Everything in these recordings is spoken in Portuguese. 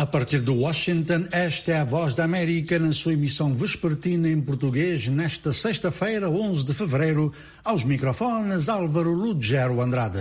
A partir de Washington, esta é a Voz da América na sua emissão vespertina em português nesta sexta-feira, 11 de fevereiro, aos microfones Álvaro Lugero Andrade.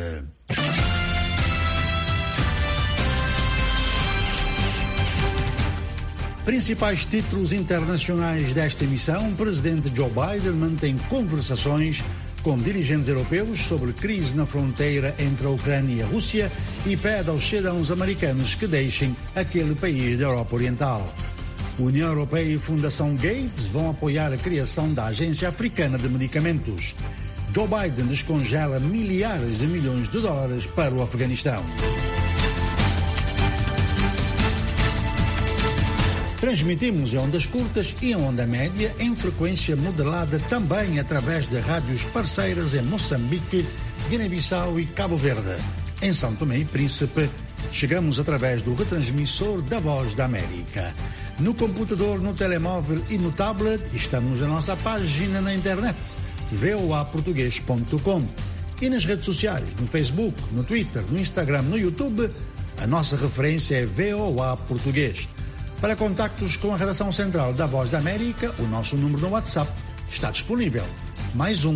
Principais títulos internacionais desta emissão: o presidente Joe Biden mantém conversações com dirigentes europeus sobre crise na fronteira entre a Ucrânia e a Rússia e pede aos cidadãos americanos que deixem aquele país da Europa Oriental. União Europeia e Fundação Gates vão apoiar a criação da Agência Africana de Medicamentos. Joe Biden descongela milhares de milhões de dólares para o Afeganistão. Transmitimos em ondas curtas e em onda média em frequência modulada também através de rádios parceiras em Moçambique, Guiné-Bissau e Cabo Verde. Em São Tomé e Príncipe, chegamos através do retransmissor da Voz da América. No computador, no telemóvel e no tablet, estamos na nossa página na internet, voaportugues.com. E nas redes sociais, no Facebook, no Twitter, no Instagram, no YouTube, a nossa referência é VOA Português. Para contactos com a redação central da Voz da América, o nosso número no WhatsApp está disponível. Mais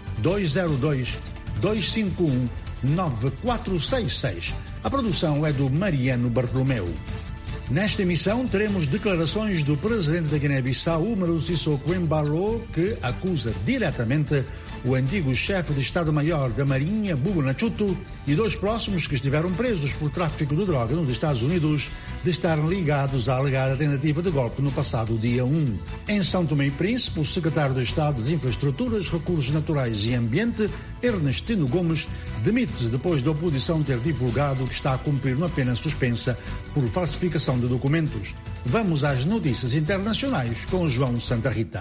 202-251-9466. A produção é do Mariano Bartolomeu. Nesta emissão teremos declarações do presidente da Guiné-Bissau, Umaru Sissoko Embalo, que acusa diretamente o antigo chefe de Estado-Maior da Marinha, Bubu Nachuto, e dois próximos que estiveram presos por tráfico de droga nos Estados Unidos de estarem ligados à alegada tentativa de golpe no passado dia 1. Em São Tomé e Príncipe, o secretário de Estado das Infraestruturas, Recursos Naturais e Ambiente, Ernestino Gomes, demite-se depois da oposição ter divulgado que está a cumprir uma pena suspensa por falsificação de documentos. Vamos às notícias internacionais com João Santa Rita.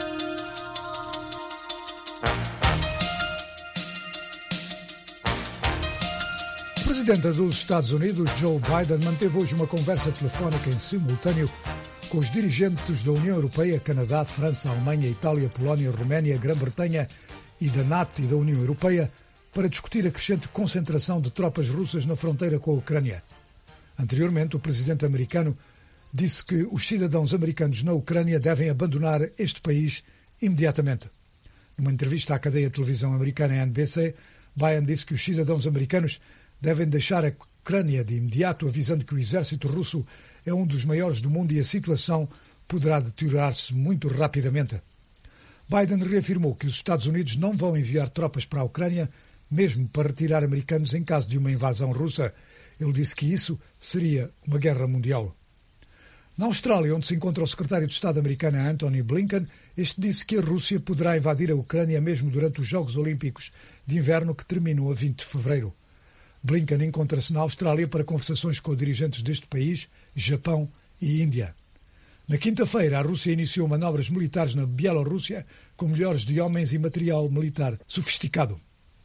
O presidente dos Estados Unidos, Joe Biden, manteve hoje uma conversa telefónica em simultâneo com os dirigentes da União Europeia, Canadá, França, Alemanha, Itália, Polónia, Roménia, Grã-Bretanha e da NATO e da União Europeia para discutir a crescente concentração de tropas russas na fronteira com a Ucrânia. Anteriormente, o presidente americano disse que os cidadãos americanos na Ucrânia devem abandonar este país imediatamente. Numa entrevista à cadeia de televisão americana NBC, Biden disse que os cidadãos americanos devem deixar a Ucrânia de imediato, avisando que o exército russo é um dos maiores do mundo e a situação poderá deteriorar-se muito rapidamente. Biden reafirmou que os Estados Unidos não vão enviar tropas para a Ucrânia, mesmo para retirar americanos em caso de uma invasão russa. Ele disse que isso seria uma guerra mundial. Na Austrália, onde se encontra o secretário de Estado americano Antony Blinken, este disse que a Rússia poderá invadir a Ucrânia mesmo durante os Jogos Olímpicos de Inverno que terminam a 20 de fevereiro. Blinken encontra-se na Austrália para conversações com dirigentes deste país, Japão e Índia. Na quinta-feira, a Rússia iniciou manobras militares na Bielorrússia com milhares de homens e material militar sofisticado.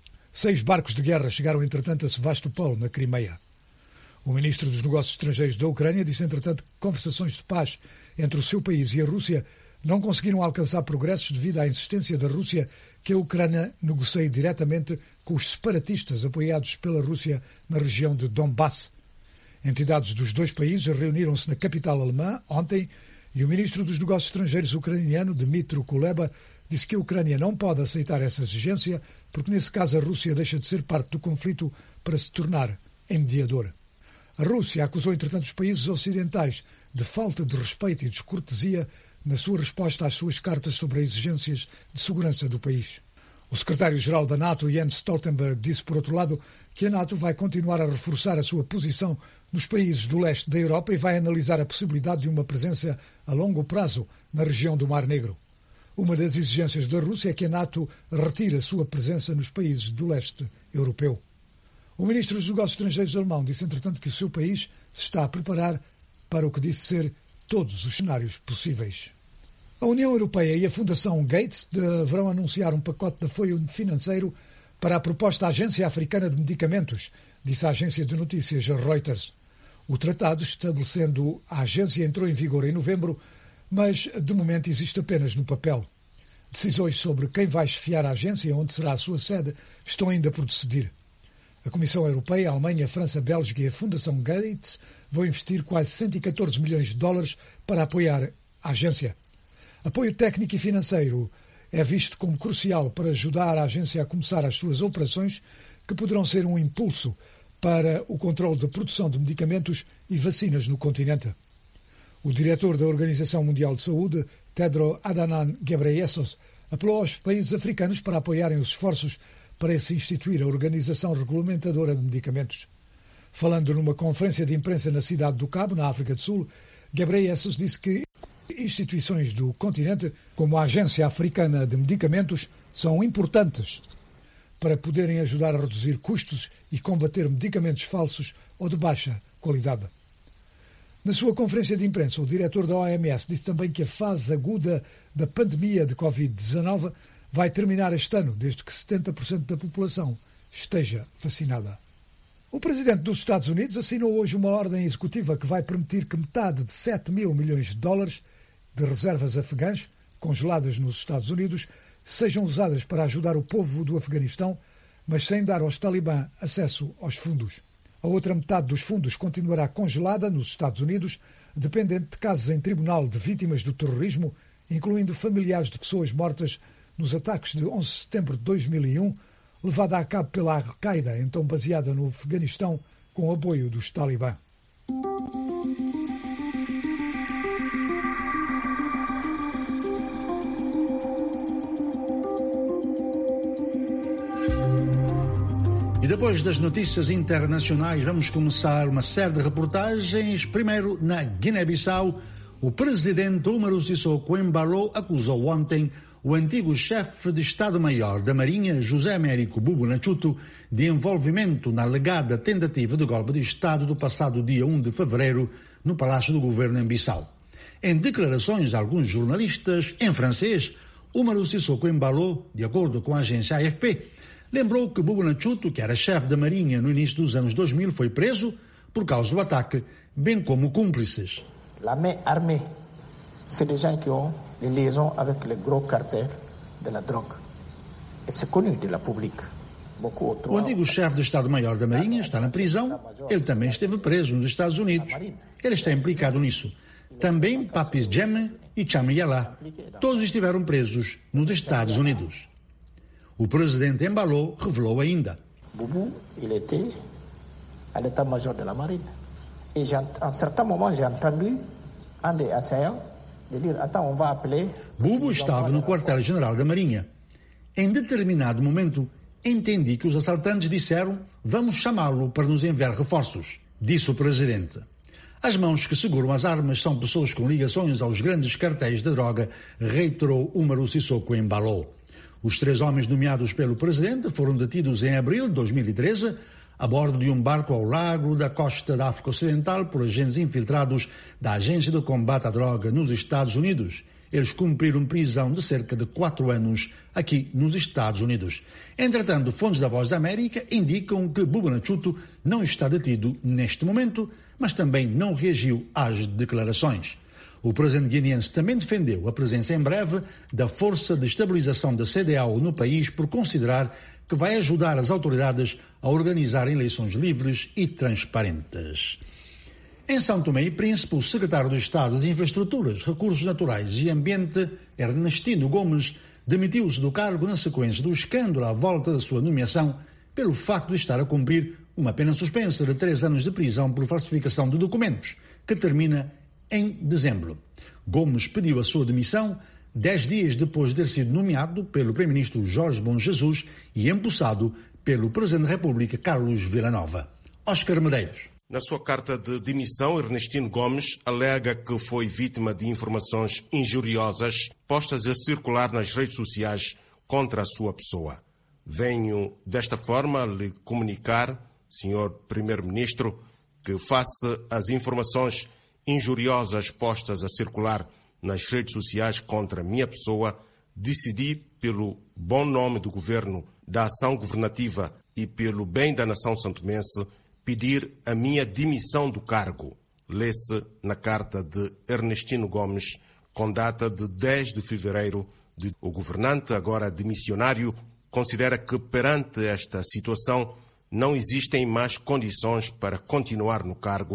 6 barcos de guerra chegaram, entretanto, a Sevastopol, na Crimeia. O ministro dos Negócios Estrangeiros da Ucrânia disse, entretanto, que conversações de paz entre o seu país e a Rússia não conseguiram alcançar progressos devido à insistência da Rússia que a Ucrânia negocie diretamente com os separatistas apoiados pela Rússia na região de Donbass. Entidades dos dois países reuniram-se na capital alemã ontem e o ministro dos Negócios Estrangeiros ucraniano, Dmytro Kuleba, disse que a Ucrânia não pode aceitar essa exigência porque, nesse caso, a Rússia deixa de ser parte do conflito para se tornar em mediador. A Rússia acusou, entretanto, os países ocidentais de falta de respeito e descortesia na sua resposta às suas cartas sobre as exigências de segurança do país. O secretário-geral da NATO, Jens Stoltenberg, disse, por outro lado, que a NATO vai continuar a reforçar a sua posição nos países do leste da Europa e vai analisar a possibilidade de uma presença a longo prazo na região do Mar Negro. Uma das exigências da Rússia é que a NATO retire a sua presença nos países do leste europeu. O ministro dos Negócios Estrangeiros alemão disse, entretanto, que o seu país se está a preparar para o que disse ser todos os cenários possíveis. A União Europeia e a Fundação Gates deverão anunciar um pacote de apoio financeiro para a proposta Agência Africana de Medicamentos, disse a agência de notícias Reuters. O tratado estabelecendo a agência entrou em vigor em novembro, mas de momento existe apenas no papel. Decisões sobre quem vai chefiar a agência e onde será a sua sede estão ainda por decidir. A Comissão Europeia, a Alemanha, a França, a Bélgica e a Fundação Gates vão investir quase 114 milhões de dólares para apoiar a agência. Apoio técnico e financeiro é visto como crucial para ajudar a agência a começar as suas operações, que poderão ser um impulso para o controle da produção de medicamentos e vacinas no continente. O diretor da Organização Mundial de Saúde, Tedros Adhanom Ghebreyesus, apelou aos países africanos para apoiarem os esforços para se instituir a Organização Regulamentadora de Medicamentos. Falando numa conferência de imprensa na cidade do Cabo, na África do Sul, Ghebreyesus disse que instituições do continente, como a Agência Africana de Medicamentos, são importantes para poderem ajudar a reduzir custos e combater medicamentos falsos ou de baixa qualidade. Na sua conferência de imprensa, o diretor da OMS disse também que a fase aguda da pandemia de Covid-19 vai terminar este ano, desde que 70% da população esteja vacinada. O presidente dos Estados Unidos assinou hoje uma ordem executiva que vai permitir que metade de 7 mil milhões de dólares de reservas afegãs, congeladas nos Estados Unidos, sejam usadas para ajudar o povo do Afeganistão, mas sem dar aos talibã acesso aos fundos. A outra metade dos fundos continuará congelada nos Estados Unidos, dependente de casos em tribunal de vítimas do terrorismo, incluindo familiares de pessoas mortas nos ataques de 11 de setembro de 2001, levada a cabo pela Al-Qaeda, então baseada no Afeganistão, com o apoio dos talibã. E depois das notícias internacionais, vamos começar uma série de reportagens. Primeiro, na Guiné-Bissau, o presidente Umaru Sissoko Embalo acusou ontem o antigo chefe de Estado-Maior da Marinha, José Américo Bubu Nachuto, de envolvimento na alegada tentativa de golpe de Estado do passado dia 1 de fevereiro no Palácio do Governo em Bissau. Em declarações a alguns jornalistas em francês, Umaru Sissoko Embalo, de acordo com a agência AFP, lembrou que Bubu Nachuto, que era chefe da Marinha no início dos anos 2000, foi preso por causa do ataque, bem como cúmplices. La main armée, c'est des gens qui ont des liaisons avec les gros cartels de la drogue. Et c'est connu de la publique. O antigo chefe de Estado-Maior da Marinha está na prisão. Ele também esteve preso nos Estados Unidos. Ele está implicado nisso. Também Papis Djemme e Chame Yala. Todos estiveram presos nos Estados Unidos. O presidente Embalo revelou ainda. Bubu, il était à l'état-major de la marine. Et à un certain moment, j'ai entendu un des assaillants de dire, attends, on va appeler... Bubu estava no quartel-general da Marinha. Em determinado momento, entendi que os assaltantes disseram, vamos chamá-lo para nos enviar reforços, disse o presidente. As mãos que seguram as armas são pessoas com ligações aos grandes cartéis de droga, reiterou Umaru Sissoko Embalo. Os 3 homens nomeados pelo presidente foram detidos em abril de 2013, a bordo de um barco ao largo da costa da África Ocidental por agentes infiltrados da Agência de Combate à Droga nos Estados Unidos. Eles cumpriram prisão de cerca de 4 anos aqui nos Estados Unidos. Entretanto, fontes da Voz da América indicam que Bubu Nachuto não está detido neste momento, mas também não reagiu às declarações. O presidente guineense também defendeu a presença em breve da Força de Estabilização da CEDEAO no país por considerar que vai ajudar as autoridades a organizar eleições livres e transparentes. Em São Tomé e Príncipe, o secretário de Estado das Infraestruturas, Recursos Naturais e Ambiente, Ernestino Gomes, demitiu-se do cargo na sequência do escândalo à volta da sua nomeação pelo facto de estar a cumprir uma pena suspensa de 3 anos de prisão por falsificação de documentos, que termina em dezembro. Gomes pediu a sua demissão 10 dias depois de ter sido nomeado pelo primeiro-ministro Jorge Bom Jesus e empossado pelo presidente da República, Carlos Villanova. Oscar Medeiros. Na sua carta de demissão, Ernestino Gomes alega que foi vítima de informações injuriosas postas a circular nas redes sociais contra a sua pessoa. Venho, desta forma, lhe comunicar, Sr. Primeiro-Ministro, que face às informações injuriosas postas a circular nas redes sociais contra a minha pessoa, decidi, pelo bom nome do Governo, da ação governativa e pelo bem da nação santomense, pedir a minha demissão do cargo. Lê-se na carta de Ernestino Gomes, com data de 10 de fevereiro. O governante, agora demissionário, considera que perante esta situação não existem mais condições para continuar no cargo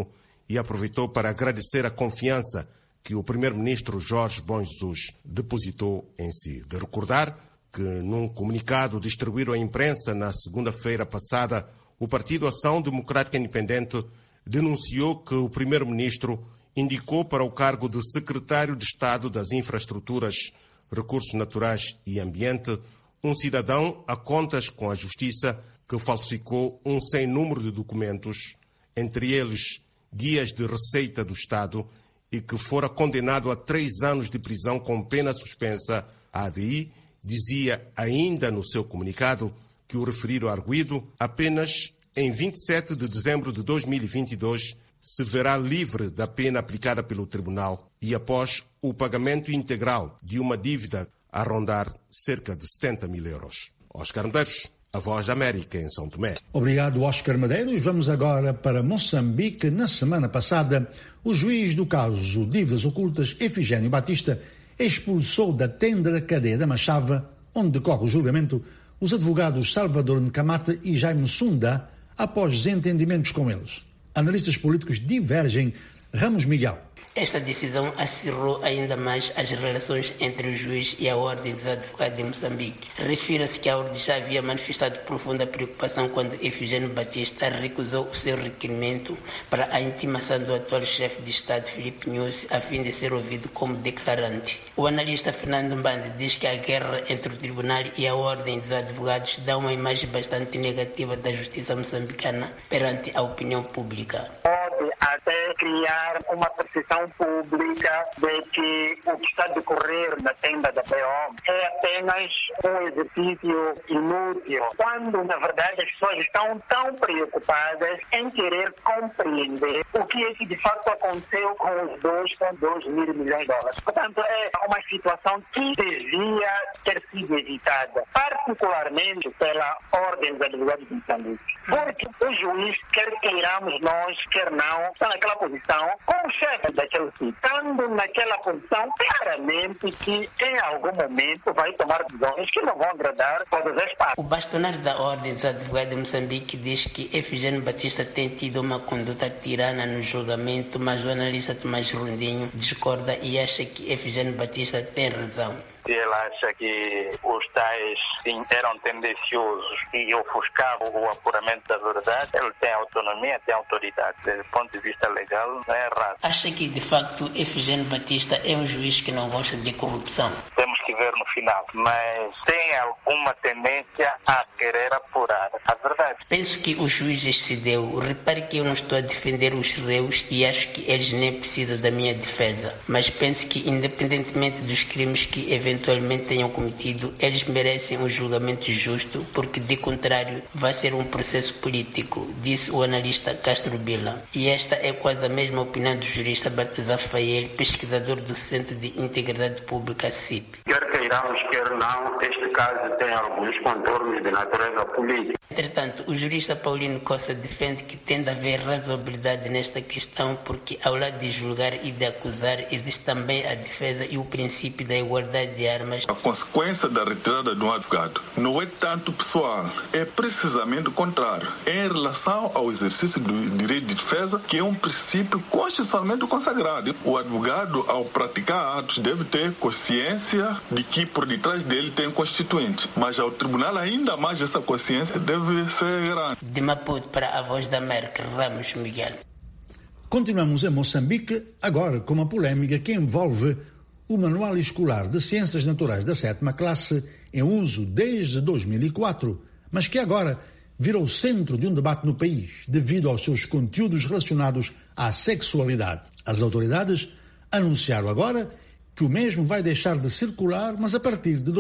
e aproveitou para agradecer a confiança que o primeiro-ministro Jorge Bom Jesus depositou em si. De recordar que, num comunicado distribuído à imprensa na segunda-feira passada, o Partido Ação Democrática Independente denunciou que o primeiro-ministro indicou para o cargo de secretário de Estado das Infraestruturas, Recursos Naturais e Ambiente um cidadão a contas com a Justiça que falsificou um sem número de documentos, entre eles guias de receita do Estado, e que fora condenado a 3 anos de prisão com pena suspensa. A ADI dizia ainda no seu comunicado que o referido arguido apenas em 27 de dezembro de 2022 se verá livre da pena aplicada pelo Tribunal e após o pagamento integral de uma dívida a rondar cerca de 70 mil euros. Oscar Medeiros, a Voz da América, em São Tomé. Obrigado, Oscar Medeiros. Vamos agora para Moçambique. Na semana passada, o juiz do caso Dívidas Ocultas, Efigênio Batista, expulsou da tenda da cadeia da Machava, onde decorre o julgamento, os advogados Salvador Ncamate e Jaime Sunda, após desentendimentos com eles. Analistas políticos divergem. Ramos Miguel. Esta decisão acirrou ainda mais as relações entre o juiz e a Ordem dos Advogados de Moçambique. Refira-se que a Ordem já havia manifestado profunda preocupação quando Efigênio Batista recusou o seu requerimento para a intimação do atual chefe de Estado, Filipe Nyusi, a fim de ser ouvido como declarante. O analista Fernando Mbande diz que a guerra entre o Tribunal e a Ordem dos Advogados dá uma imagem bastante negativa da justiça moçambicana perante a opinião pública. Pode até criar uma percepção pública de que o que está a decorrer na tenda da BO é apenas um exercício inútil, quando na verdade as pessoas estão tão preocupadas em querer compreender o que é que de fato aconteceu com os 2,2 mil milhões de dólares. Portanto, é uma situação que devia ter sido evitada, particularmente pela Ordem dos Advogados de Moçambique. Porque o juiz, quer queiramos nós, quer não, está naquela posição como chefe daquele sítio. Estando naquela posição, claramente que em algum momento vai tomar decisões que não vão agradar todas as partes. O bastonário da Ordem dos Advogados de Moçambique diz que Efigênio Batista tem tido uma conduta tirana no julgamento, mas o analista Tomás Rondinho discorda e acha que Efigênio Batista tem razão. Ele acha que os tais sim, eram tendenciosos e ofuscavam o apuramento da verdade. Ele tem autonomia, tem autoridade. Desde o ponto de vista legal, não é errado. Acha que, de facto, Efigênio Batista é um juiz que não gosta de corrupção? Temos que ver no final, mas tem alguma tendência a querer apurar a verdade. Penso que o juiz excedeu. Repare que eu não estou a defender os réus e acho que eles nem precisam da minha defesa. Mas penso que, independentemente dos crimes que eventualmente tenham cometido, eles merecem um julgamento justo, porque de contrário vai ser um processo político, disse o analista Castro Bila. E esta é quase a mesma opinião do jurista Baltazar Fael, pesquisador do Centro de Integridade Pública, CIP. Quer queiramos, quer não, este caso tem alguns contornos de natureza política. Entretanto, o jurista Paulino Costa defende que tem de haver razoabilidade nesta questão, porque ao lado de julgar e de acusar, existe também a defesa e o princípio da igualdade de armas. A consequência da retirada de um advogado não é tanto pessoal, é precisamente o contrário. É em relação ao exercício do direito de defesa, que é um princípio constitucionalmente consagrado. O advogado, ao praticar atos, deve ter consciência de que por detrás dele tem constituinte, mas ao tribunal ainda mais essa consciência deve ser grande. De Maputo para a Voz da América, Ramos Miguel. Continuamos em Moçambique, agora com uma polémica que envolve o Manual Escolar de Ciências Naturais da 7ª classe, em uso desde 2004, mas que agora virou centro de um debate no país devido aos seus conteúdos relacionados à sexualidade. As autoridades anunciaram agora que o mesmo vai deixar de circular, mas a partir de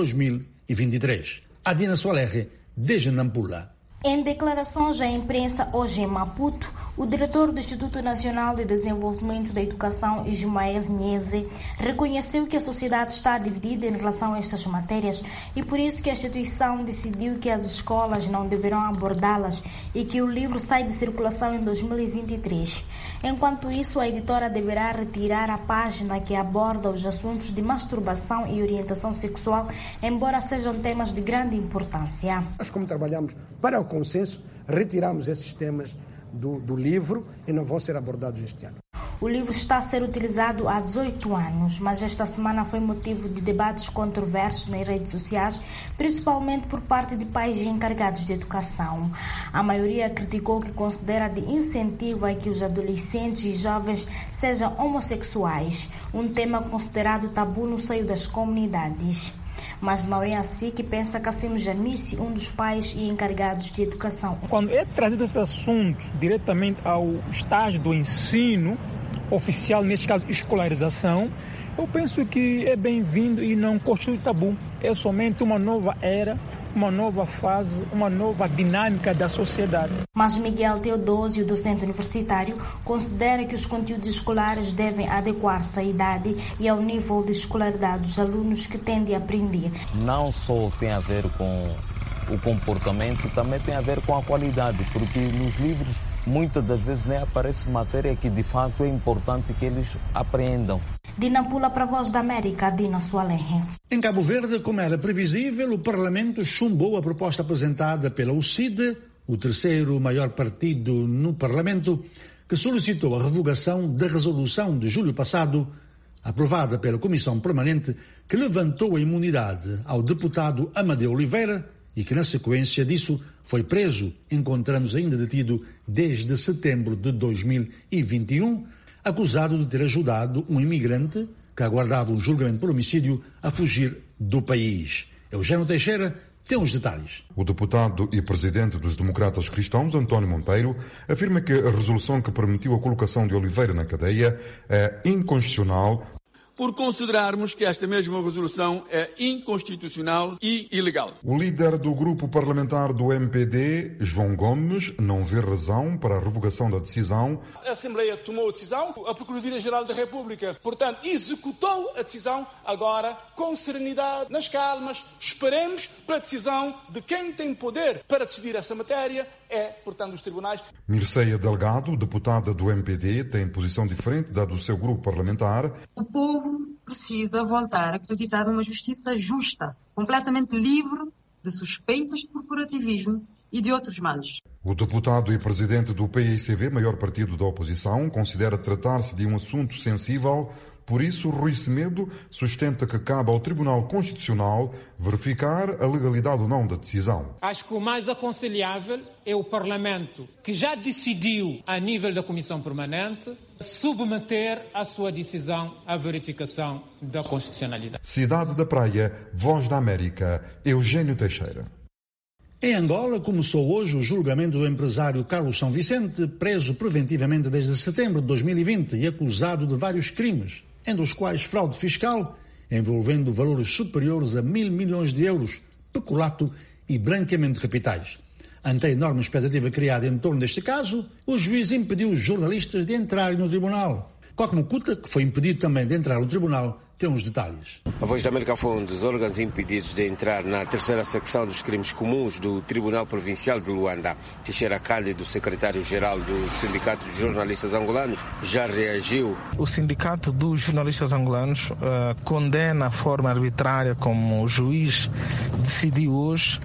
2023. Adina Soalerre, desde Nampula. Em declarações à imprensa hoje em Maputo, o diretor do Instituto Nacional de Desenvolvimento da Educação, Ismael Nheze, reconheceu que a sociedade está dividida em relação a estas matérias e por isso que a instituição decidiu que as escolas não deverão abordá-las e que o livro sai de circulação em 2023. Enquanto isso, a editora deverá retirar a página que aborda os assuntos de masturbação e orientação sexual, embora sejam temas de grande importância. Nós, como trabalhamos para o consenso, retiramos esses temas do livro e não vão ser abordados este ano. O livro está a ser utilizado há 18 anos, mas esta semana foi motivo de debates controversos nas redes sociais, principalmente por parte de pais e encarregados de educação. A maioria criticou que considera de incentivo a que os adolescentes e jovens sejam homossexuais, um tema considerado tabu no seio das comunidades. Mas não é assim que pensa Cassim Janice, um dos pais e encarregados de educação. Quando é trazido esse assunto diretamente ao estágio do ensino oficial, neste caso escolarização, eu penso que é bem-vindo e não constitui tabu. É somente uma nova era, uma nova fase, uma nova dinâmica da sociedade. Mas Miguel Teodósio, docente universitário, considera que os conteúdos escolares devem adequar-se à idade e ao nível de escolaridade dos alunos que tendem a aprender. Não só tem a ver com o comportamento, também tem a ver com a qualidade, porque nos livros muitas das vezes nem aparece matéria que de fato é importante que eles aprendam. Dina Pula para a Voz da América, Dina Sualenhe. Em Cabo Verde, como era previsível, o Parlamento chumbou a proposta apresentada pela UCID, o terceiro maior partido no Parlamento, que solicitou a revogação da resolução de julho passado, aprovada pela Comissão Permanente, que levantou a imunidade ao deputado Amadeu Oliveira e que, na sequência disso, foi preso, encontrando-se ainda detido desde setembro de 2021, acusado de ter ajudado um imigrante que aguardava um julgamento por homicídio a fugir do país. Eugênio Teixeira tem os detalhes. O deputado e presidente dos Democratas Cristãos, António Monteiro, afirma que a resolução que permitiu a colocação de Oliveira na cadeia é inconstitucional, por considerarmos que esta mesma resolução é inconstitucional e ilegal. O líder do grupo parlamentar do MPD, João Gomes, não vê razão para a revogação da decisão. A Assembleia tomou a decisão, a Procuradoria-Geral da República, portanto, executou a decisão, agora, com serenidade, nas calmas, esperemos para a decisão de quem tem poder para decidir essa matéria, portanto, os tribunais. Mirceia Delgado, deputada do MPD, tem posição diferente da do seu grupo parlamentar. O povo precisa voltar a acreditar numa justiça justa, completamente livre de suspeitas de corporativismo e de outros males. O deputado e presidente do PICV, maior partido da oposição, considera tratar-se de um assunto sensível. Por isso, Rui Semedo sustenta que cabe ao Tribunal Constitucional verificar a legalidade ou não da decisão. Acho que o mais aconselhável é o Parlamento, que já decidiu a nível da Comissão Permanente, submeter a sua decisão à verificação da constitucionalidade. Cidade da Praia, Voz da América, Eugênio Teixeira. Em Angola, começou hoje o julgamento do empresário Carlos São Vicente, preso preventivamente desde setembro de 2020 e acusado de vários crimes, entre os quais fraude fiscal, envolvendo valores superiores a 1.000 milhões de euros, peculato e branqueamento de capitais. Ante a enorme expectativa criada em torno deste caso, o juiz impediu os jornalistas de entrarem no tribunal. Coque Mucuta, que foi impedido também de entrar no tribunal, tem uns detalhes. A Voz da América foi um dos órgãos impedidos de entrar na terceira secção dos crimes comuns do Tribunal Provincial de Luanda. Teixeira Cândido, secretário-geral do Sindicato de Jornalistas Angolanos, já reagiu. O Sindicato dos Jornalistas Angolanos condena a forma arbitrária como o juiz decidiu hoje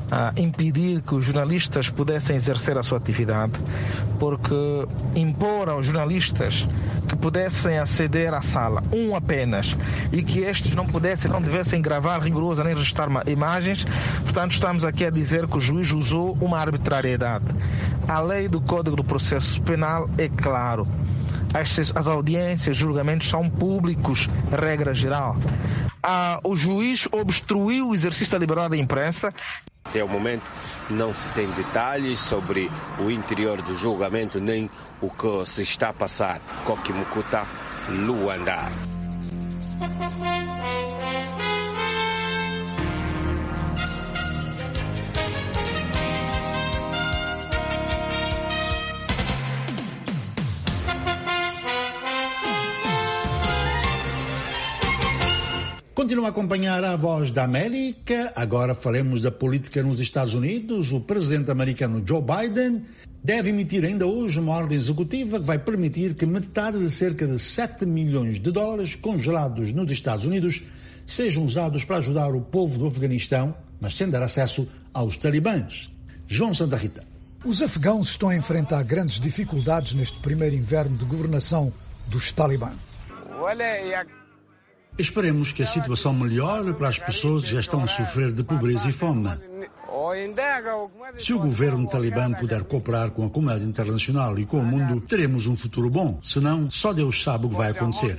impedir que os jornalistas pudessem exercer a sua atividade, porque impor aos jornalistas que pudessem aceder à sala, um apenas, e que estes não devessem gravar rigorosa nem registrar imagens. Portanto, estamos aqui a dizer que o juiz usou uma arbitrariedade. A lei do Código do Processo Penal é claro. As audiências, julgamentos são públicos, regra geral. O juiz obstruiu o exercício da liberdade da imprensa. Até o momento não se tem detalhes sobre o interior do julgamento nem o que se está a passar. Coque Mucuta, Luanda. Continua a acompanhar a Voz da América. Agora falemos da política nos Estados Unidos. O presidente americano Joe Biden deve emitir ainda hoje uma ordem executiva que vai permitir que metade de cerca de 7 milhões de dólares congelados nos Estados Unidos sejam usados para ajudar o povo do Afeganistão, mas sem dar acesso aos talibãs. João Santa Rita. Os afegãos estão a enfrentar grandes dificuldades neste primeiro inverno de governação dos Talibã. Esperemos que a situação melhore para as pessoas que já estão a sofrer de pobreza e fome. Se o governo talibã puder cooperar com a comunidade internacional e com o mundo, teremos um futuro bom. Senão, só Deus sabe o que vai acontecer.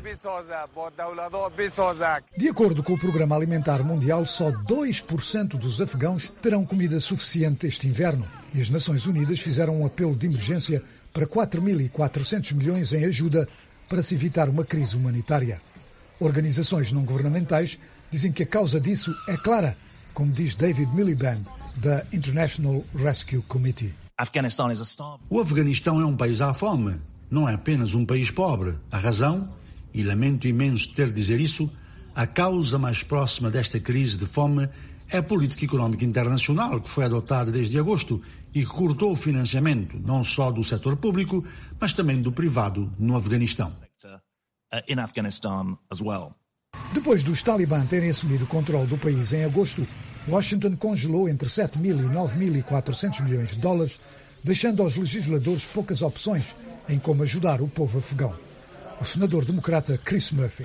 De acordo com o Programa Alimentar Mundial, só 2% dos afegãos terão comida suficiente este inverno. E as Nações Unidas fizeram um apelo de emergência para 4.400 milhões em ajuda para se evitar uma crise humanitária. Organizações não governamentais dizem que a causa disso é clara, como diz David Miliband, da International Rescue Committee. O Afeganistão é um país à fome, não é apenas um país pobre. A razão, e lamento imenso ter de dizer isso, a causa mais próxima desta crise de fome é a política económica internacional que foi adotada desde agosto e que cortou o financiamento não só do setor público, mas também do privado no Afeganistão. Depois dos Talibã terem assumido o controle do país em agosto, Washington congelou entre 7.000 e 9.400 milhões de dólares, deixando aos legisladores poucas opções em como ajudar o povo afegão. O senador democrata Chris Murphy.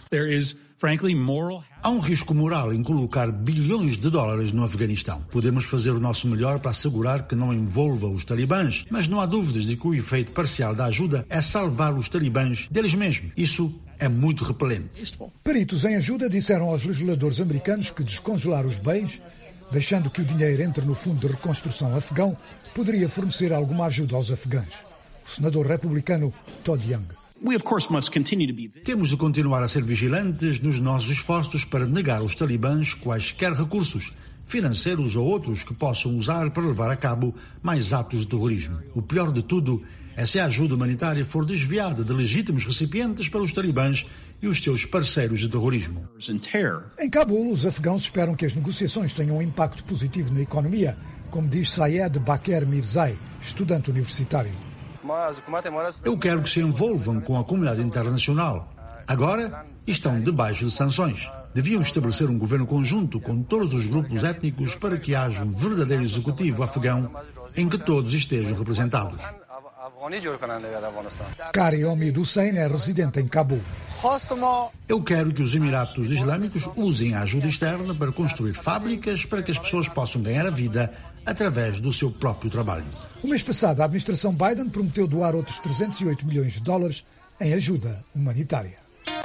Há um risco moral em colocar bilhões de dólares no Afeganistão. Podemos fazer o nosso melhor para assegurar que não envolva os talibãs, mas não há dúvidas de que o efeito parcial da ajuda é salvar os talibãs deles mesmos. Isso é muito repelente. Peritos em ajuda disseram aos legisladores americanos que descongelar os bens, deixando que o dinheiro entre no Fundo de Reconstrução Afegão, poderia fornecer alguma ajuda aos afegãos. O senador republicano Todd Young. Temos de continuar a ser vigilantes nos nossos esforços para negar aos talibãs quaisquer recursos, financeiros ou outros, que possam usar para levar a cabo mais atos de terrorismo. O pior de tudo é se a ajuda humanitária for desviada de legítimos recipientes para os talibãs e os seus parceiros de terrorismo. Em Cabul, os afegãos esperam que as negociações tenham um impacto positivo na economia, como diz Sayed Baker Mirzai, estudante universitário. Eu quero que se envolvam com a comunidade internacional. Agora estão debaixo de sanções. Deviam estabelecer um governo conjunto com todos os grupos étnicos para que haja um verdadeiro executivo afegão em que todos estejam representados. Kari Omid Hussein é residente em Cabul. Eu quero que os Emiratos Islâmicos usem a ajuda externa para construir fábricas para que as pessoas possam ganhar a vida através do seu próprio trabalho. O mês passado, a administração Biden prometeu doar outros 308 milhões de dólares em ajuda humanitária.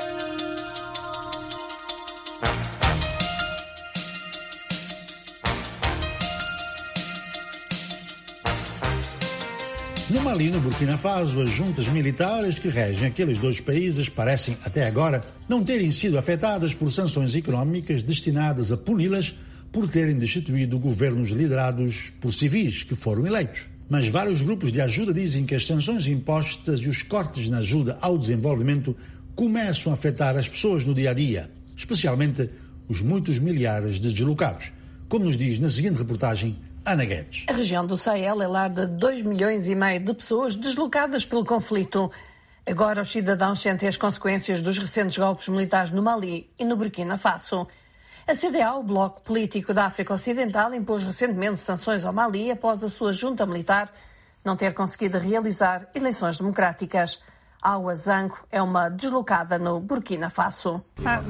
No Mali e no Burkina Faso, as juntas militares que regem aqueles dois países parecem, até agora, não terem sido afetadas por sanções económicas destinadas a puni-las por terem destituído governos liderados por civis que foram eleitos. Mas vários grupos de ajuda dizem que as sanções impostas e os cortes na ajuda ao desenvolvimento começam a afetar as pessoas no dia a dia, especialmente os muitos milhares de deslocados, como nos diz na seguinte reportagem Ana Guedes. A região do Sahel é lar de 2,5 milhões de pessoas deslocadas pelo conflito. Agora os cidadãos sentem as consequências dos recentes golpes militares no Mali e no Burkina Faso. A CDA, o Bloco Político da África Ocidental, impôs recentemente sanções ao Mali após a sua junta militar não ter conseguido realizar eleições democráticas. Awa Zango é uma deslocada no Burkina Faso.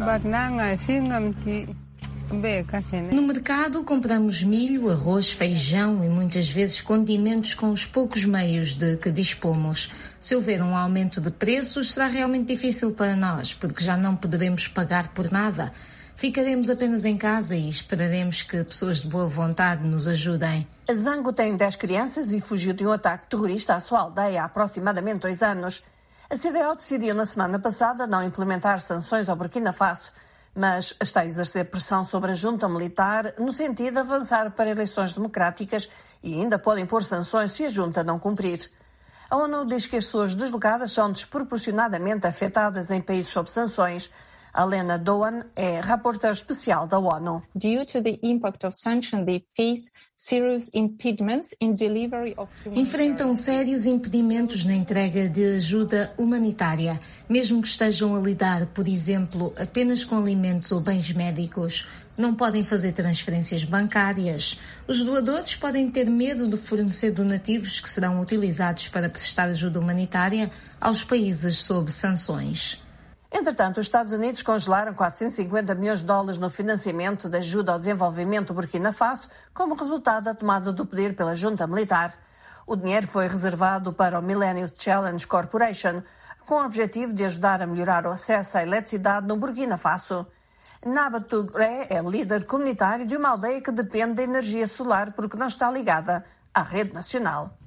No mercado compramos milho, arroz, feijão e muitas vezes condimentos com os poucos meios de que dispomos. Se houver um aumento de preços, será realmente difícil para nós, porque já não poderemos pagar por nada. Ficaremos apenas em casa e esperaremos que pessoas de boa vontade nos ajudem. A Zango tem 10 crianças e fugiu de um ataque terrorista à sua aldeia há aproximadamente 2 anos. A CDAO decidiu na semana passada não implementar sanções ao Burkina Faso, mas está a exercer pressão sobre a junta militar no sentido de avançar para eleições democráticas e ainda pode impor sanções se a junta não cumprir. A ONU diz que as pessoas deslocadas são desproporcionadamente afetadas em países sob sanções, Alena Doan é rapporteur especial da ONU. Due to the impact of sanctions, they face serious impediments in delivery of Enfrentam sérios impedimentos na entrega de ajuda humanitária, mesmo que estejam a lidar, por exemplo, apenas com alimentos ou bens médicos. Não podem fazer transferências bancárias. Os doadores podem ter medo de fornecer donativos que serão utilizados para prestar ajuda humanitária aos países sob sanções. Entretanto, os Estados Unidos congelaram 450 milhões de dólares no financiamento da ajuda ao desenvolvimento do Burkina Faso como resultado da tomada do poder pela junta militar. O dinheiro foi reservado para o Millennium Challenge Corporation, com o objetivo de ajudar a melhorar o acesso à eletricidade no Burkina Faso. Naba Touré é líder comunitário de uma aldeia que depende da energia solar porque não está ligada à rede nacional.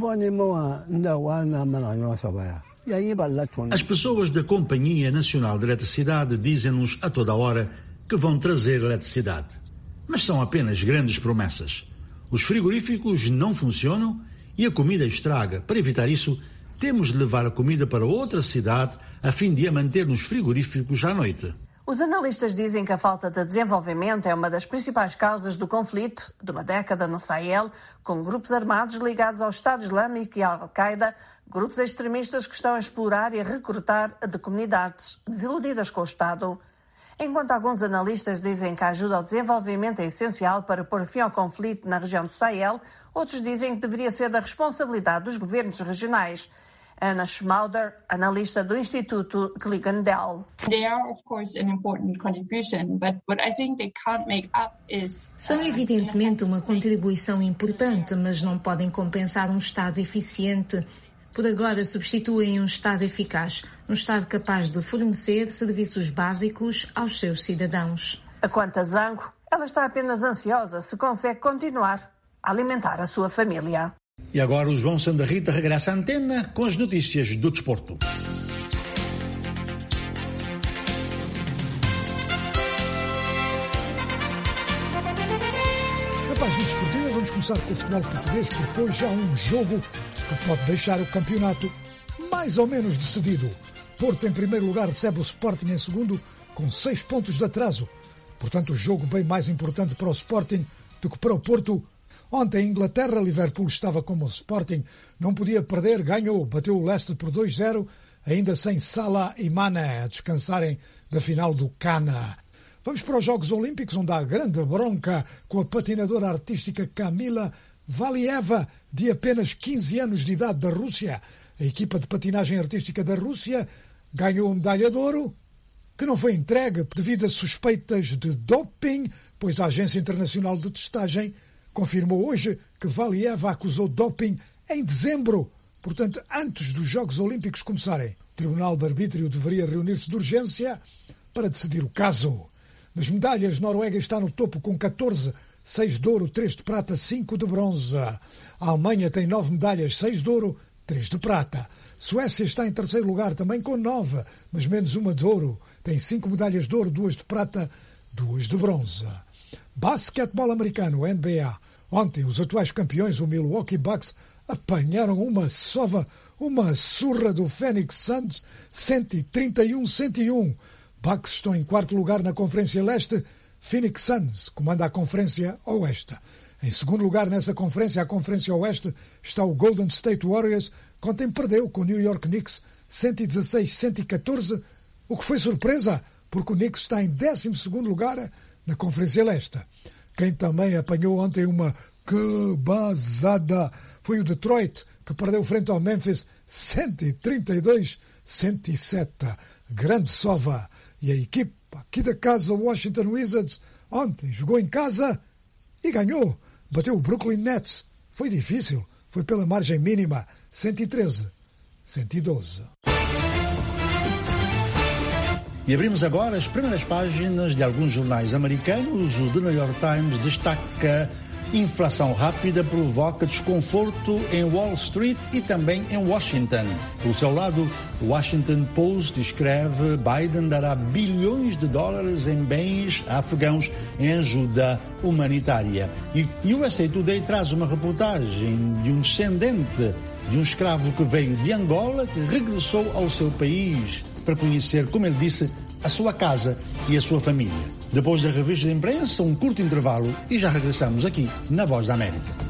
As pessoas da Companhia Nacional de Eletricidade dizem-nos a toda hora que vão trazer eletricidade. Mas são apenas grandes promessas. Os frigoríficos não funcionam e a comida estraga. Para evitar isso, temos de levar a comida para outra cidade a fim de a manter nos frigoríficos à noite. Os analistas dizem que a falta de desenvolvimento é uma das principais causas do conflito de uma década no Sahel, com grupos armados ligados ao Estado Islâmico e à Al-Qaeda, grupos extremistas que estão a explorar e a recrutar de comunidades desiludidas com o Estado. Enquanto alguns analistas dizem que a ajuda ao desenvolvimento é essencial para pôr fim ao conflito na região do Sahel, outros dizem que deveria ser da responsabilidade dos governos regionais. Anna Schmauder, analista do Instituto Glickendale. São evidentemente uma contribuição importante, mas não podem compensar um Estado eficiente. Por agora, substituem um Estado eficaz, um Estado capaz de fornecer serviços básicos aos seus cidadãos. Quanto a Zango, ela está apenas ansiosa se consegue continuar a alimentar a sua família. E agora o João Sandarrita regressa à antena com as notícias do desporto. Na página desportiva vamos começar com o futebol português, porque hoje há um jogo que pode deixar o campeonato mais ou menos decidido. Porto em primeiro lugar recebe o Sporting em segundo com 6 pontos de atraso. Portanto, o jogo bem mais importante para o Sporting do que para o Porto. Ontem, em Inglaterra, Liverpool estava como o Sporting, não podia perder, ganhou, bateu o Leicester por 2-0, ainda sem Salah e Mané a descansarem da final do Cana. Vamos para os Jogos Olímpicos, onde há grande bronca com a patinadora artística Kamila Valieva, de apenas 15 anos de idade, da Rússia. A equipa de patinagem artística da Rússia ganhou a medalha de ouro, que não foi entregue devido a suspeitas de doping, pois a Agência Internacional de Testagem confirmou hoje que Valieva acusou doping em dezembro, portanto, antes dos Jogos Olímpicos começarem. O Tribunal de Arbítrio deveria reunir-se de urgência para decidir o caso. Nas medalhas, Noruega está no topo com 14, 6 de ouro, 3 de prata, 5 de bronze. A Alemanha tem 9 medalhas, 6 de ouro, 3 de prata. Suécia está em terceiro lugar também com 9, mas menos uma de ouro. Tem 5 medalhas de ouro, 2 de prata, 2 de bronze. Basquetebol americano, NBA. Ontem, os atuais campeões, o Milwaukee Bucks, apanharam uma surra do Phoenix Suns, 131-101. Bucks estão em quarto lugar na Conferência Leste. Phoenix Suns comanda a Conferência Oeste. Em segundo lugar nessa conferência, a Conferência Oeste, está o Golden State Warriors, que ontem perdeu com o New York Knicks, 116-114, o que foi surpresa, porque o Knicks está em 12º lugar na Conferência Leste. Quem também apanhou ontem uma cabazada foi o Detroit, que perdeu frente ao Memphis 132-107. Grande sova. E a equipa aqui da casa, o Washington Wizards, ontem jogou em casa e ganhou. Bateu o Brooklyn Nets. Foi difícil. Foi pela margem mínima. 113-112. E abrimos agora as primeiras páginas de alguns jornais americanos. O The New York Times destaca: inflação rápida provoca desconforto em Wall Street e também em Washington. Por seu lado, o Washington Post escreve: Biden dará bilhões de dólares em bens a afegãos em ajuda humanitária. E USA Today traz uma reportagem de um descendente de um escravo que veio de Angola, que regressou ao seu país para conhecer, como ele disse, a sua casa e a sua família. Depois da revista de imprensa, um curto intervalo e já regressamos aqui na Voz da América.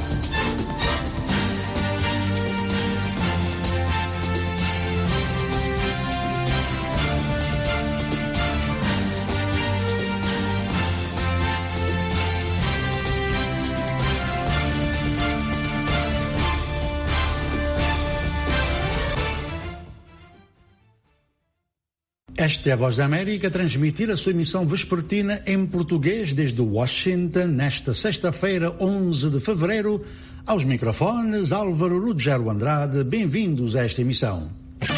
Esta é a Voz da América a transmitir a sua emissão vespertina em português desde Washington, nesta sexta-feira, 11 de fevereiro. Aos microfones, Álvaro Ruggiero Andrade. Bem-vindos a esta emissão.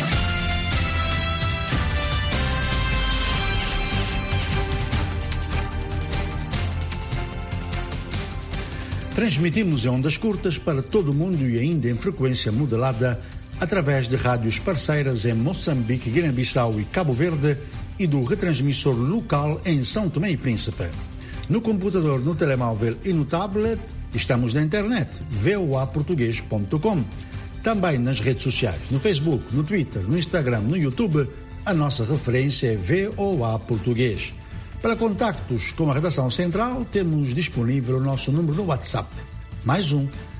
Transmitimos em ondas curtas para todo o mundo e ainda em frequência modulada através de rádios parceiras em Moçambique, Guiné-Bissau e Cabo Verde e do retransmissor local em São Tomé e Príncipe. No computador, no telemóvel e no tablet, estamos na internet, voaportugues.com. Também nas redes sociais, no Facebook, no Twitter, no Instagram, no YouTube, a nossa referência é VOA Português. Para contactos com a redação central, temos disponível o nosso número no WhatsApp. Mais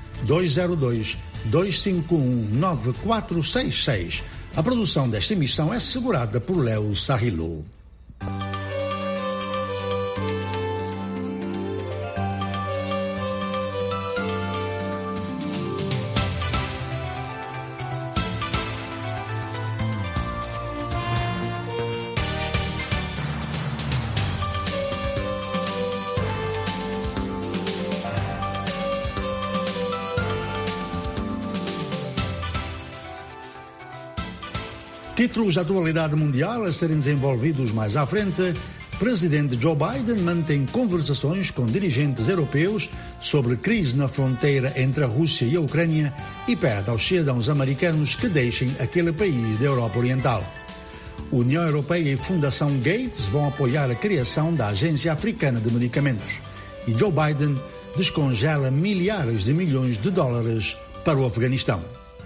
202-251-9466. A produção desta emissão é assegurada por Léo Sarrilou. Títulos da atualidade mundial a serem desenvolvidos mais à frente. Presidente Joe Biden mantém conversações com dirigentes europeus sobre crise na fronteira entre a Rússia e a Ucrânia e pede aos cidadãos americanos que deixem aquele país da Europa Oriental. União Europeia e Fundação Gates vão apoiar a criação da Agência Africana de Medicamentos. E Joe Biden descongela milhares de milhões de dólares para o Afeganistão.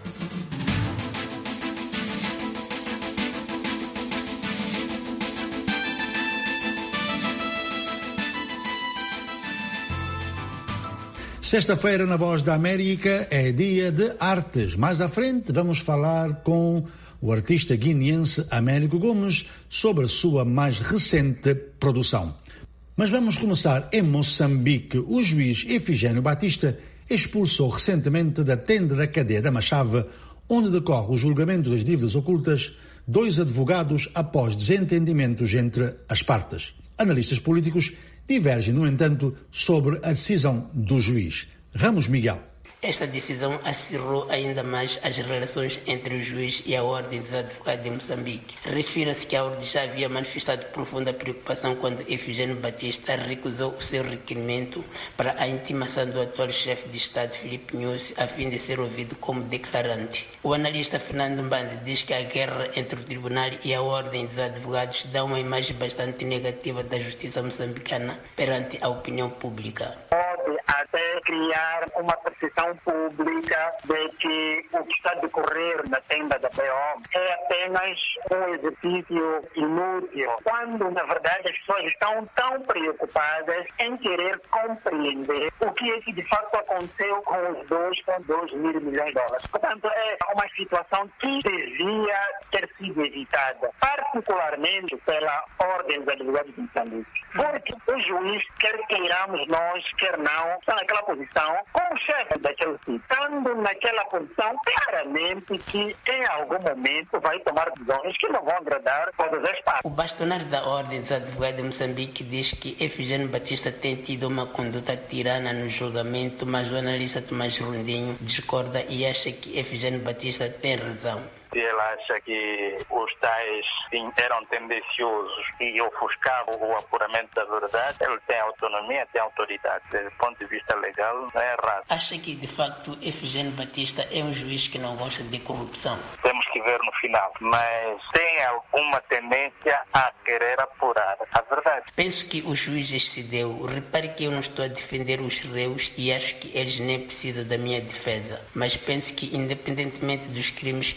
Sexta-feira, na Voz da América, é dia de artes. Mais à frente, vamos falar com o artista guineense Américo Gomes sobre a sua mais recente produção. Mas vamos começar em Moçambique. O juiz Efigênio Batista expulsou recentemente da tenda da cadeia da Machave, onde decorre o julgamento das dívidas ocultas, 2 advogados após desentendimentos entre as partes. Analistas políticos divergem, no entanto, sobre a decisão do juiz. Ramos Miguel. Esta decisão acirrou ainda mais as relações entre o juiz e a Ordem dos Advogados de Moçambique. Refira-se que a Ordem já havia manifestado profunda preocupação quando Efigênio Batista recusou o seu requerimento para a intimação do atual chefe de Estado, Filipe Nyusi, a fim de ser ouvido como declarante. O analista Fernando Mbande diz que a guerra entre o Tribunal e a Ordem dos Advogados dá uma imagem bastante negativa da justiça moçambicana perante a opinião pública. Pode até criar uma percepção pública de que o que está a decorrer na tenda da BO é apenas um exercício inútil, quando na verdade as pessoas estão tão preocupadas em querer compreender o que é que de fato aconteceu com os 2,2 mil milhões de dólares. Portanto, é uma situação que devia ter sido evitada, particularmente pela Ordem dos Advogados de Moçambique. Porque o juiz, quer queiramos nós, quer não, está naquela posição como chefe daquele sítio. Estando naquela posição, claramente que em algum momento vai tomar decisões que não vão agradar todas as partes. O bastonário da Ordem dos Advogados de Moçambique diz que Efigênio Batista tem tido uma conduta tirana no julgamento, mas o analista Tomás Rondinho discorda e acha que Efigênio Batista tem razão. Ele acha que os tais eram tendenciosos e ofuscavam o apuramento da verdade. Ele tem autonomia, tem autoridade. Desde o ponto de vista legal, não é errado. Acha que, de facto, Efigênio Batista é um juiz que não gosta de corrupção? Temos que ver no final. Mas tem alguma tendência a querer apurar a verdade. Penso que o juiz excedeu. Repare que eu não estou a defender os réus e acho que eles nem precisam da minha defesa. Mas penso que, independentemente dos crimes que eventualmente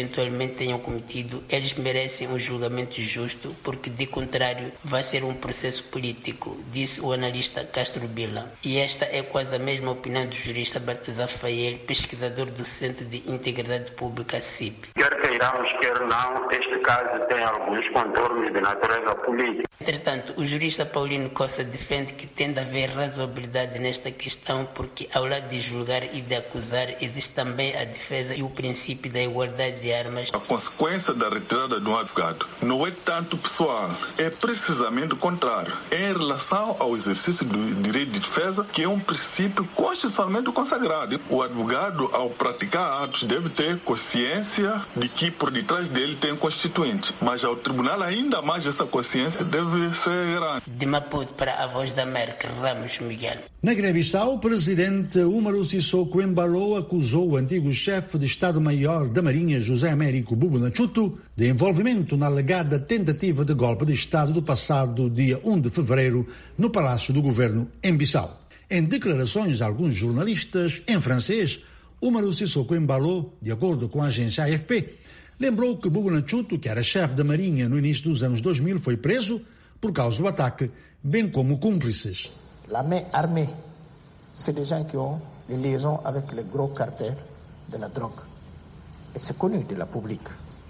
eventualmente tenham cometido, eles merecem um julgamento justo, porque de contrário vai ser um processo político, disse o analista Castro Bila. E esta é quase a mesma opinião do jurista Baltazar Fael, pesquisador do Centro de Integridade Pública, CIP. Quer queiramos, quer não, este caso tem alguns contornos de natureza política. Entretanto, o jurista Paulino Costa defende que tem de haver razoabilidade nesta questão, porque ao lado de julgar e de acusar, existe também a defesa e o princípio da igualdade de armas. A consequência da retirada de um advogado não é tanto pessoal, é precisamente o contrário. É em relação ao exercício do direito de defesa, que é um princípio constitucionalmente consagrado. O advogado, ao praticar atos, deve ter consciência de que por detrás dele tem constituinte, mas ao tribunal ainda mais essa consciência deve ser grande. De Maputo para a Voz da América, Ramos Miguel. Na Guiné-Bissau, o presidente Umaru Sissoko Embalo acusou o antigo chefe de Estado-Maior da Marinha, José Américo Bubu Nachuto, de envolvimento na alegada tentativa de golpe de Estado do passado dia 1 de fevereiro no Palácio do Governo em Bissau. Em declarações a alguns jornalistas em francês, Umaru Sissoko Embalo, de acordo com a agência AFP, lembrou que Bubu Nachuto, que era chefe da Marinha no início dos anos 2000, foi preso por causa do ataque, bem como cúmplices. La main armée, c'est des gens qui ont des liaisons avec les gros cartels de la drogue. Et c'est connu de la public.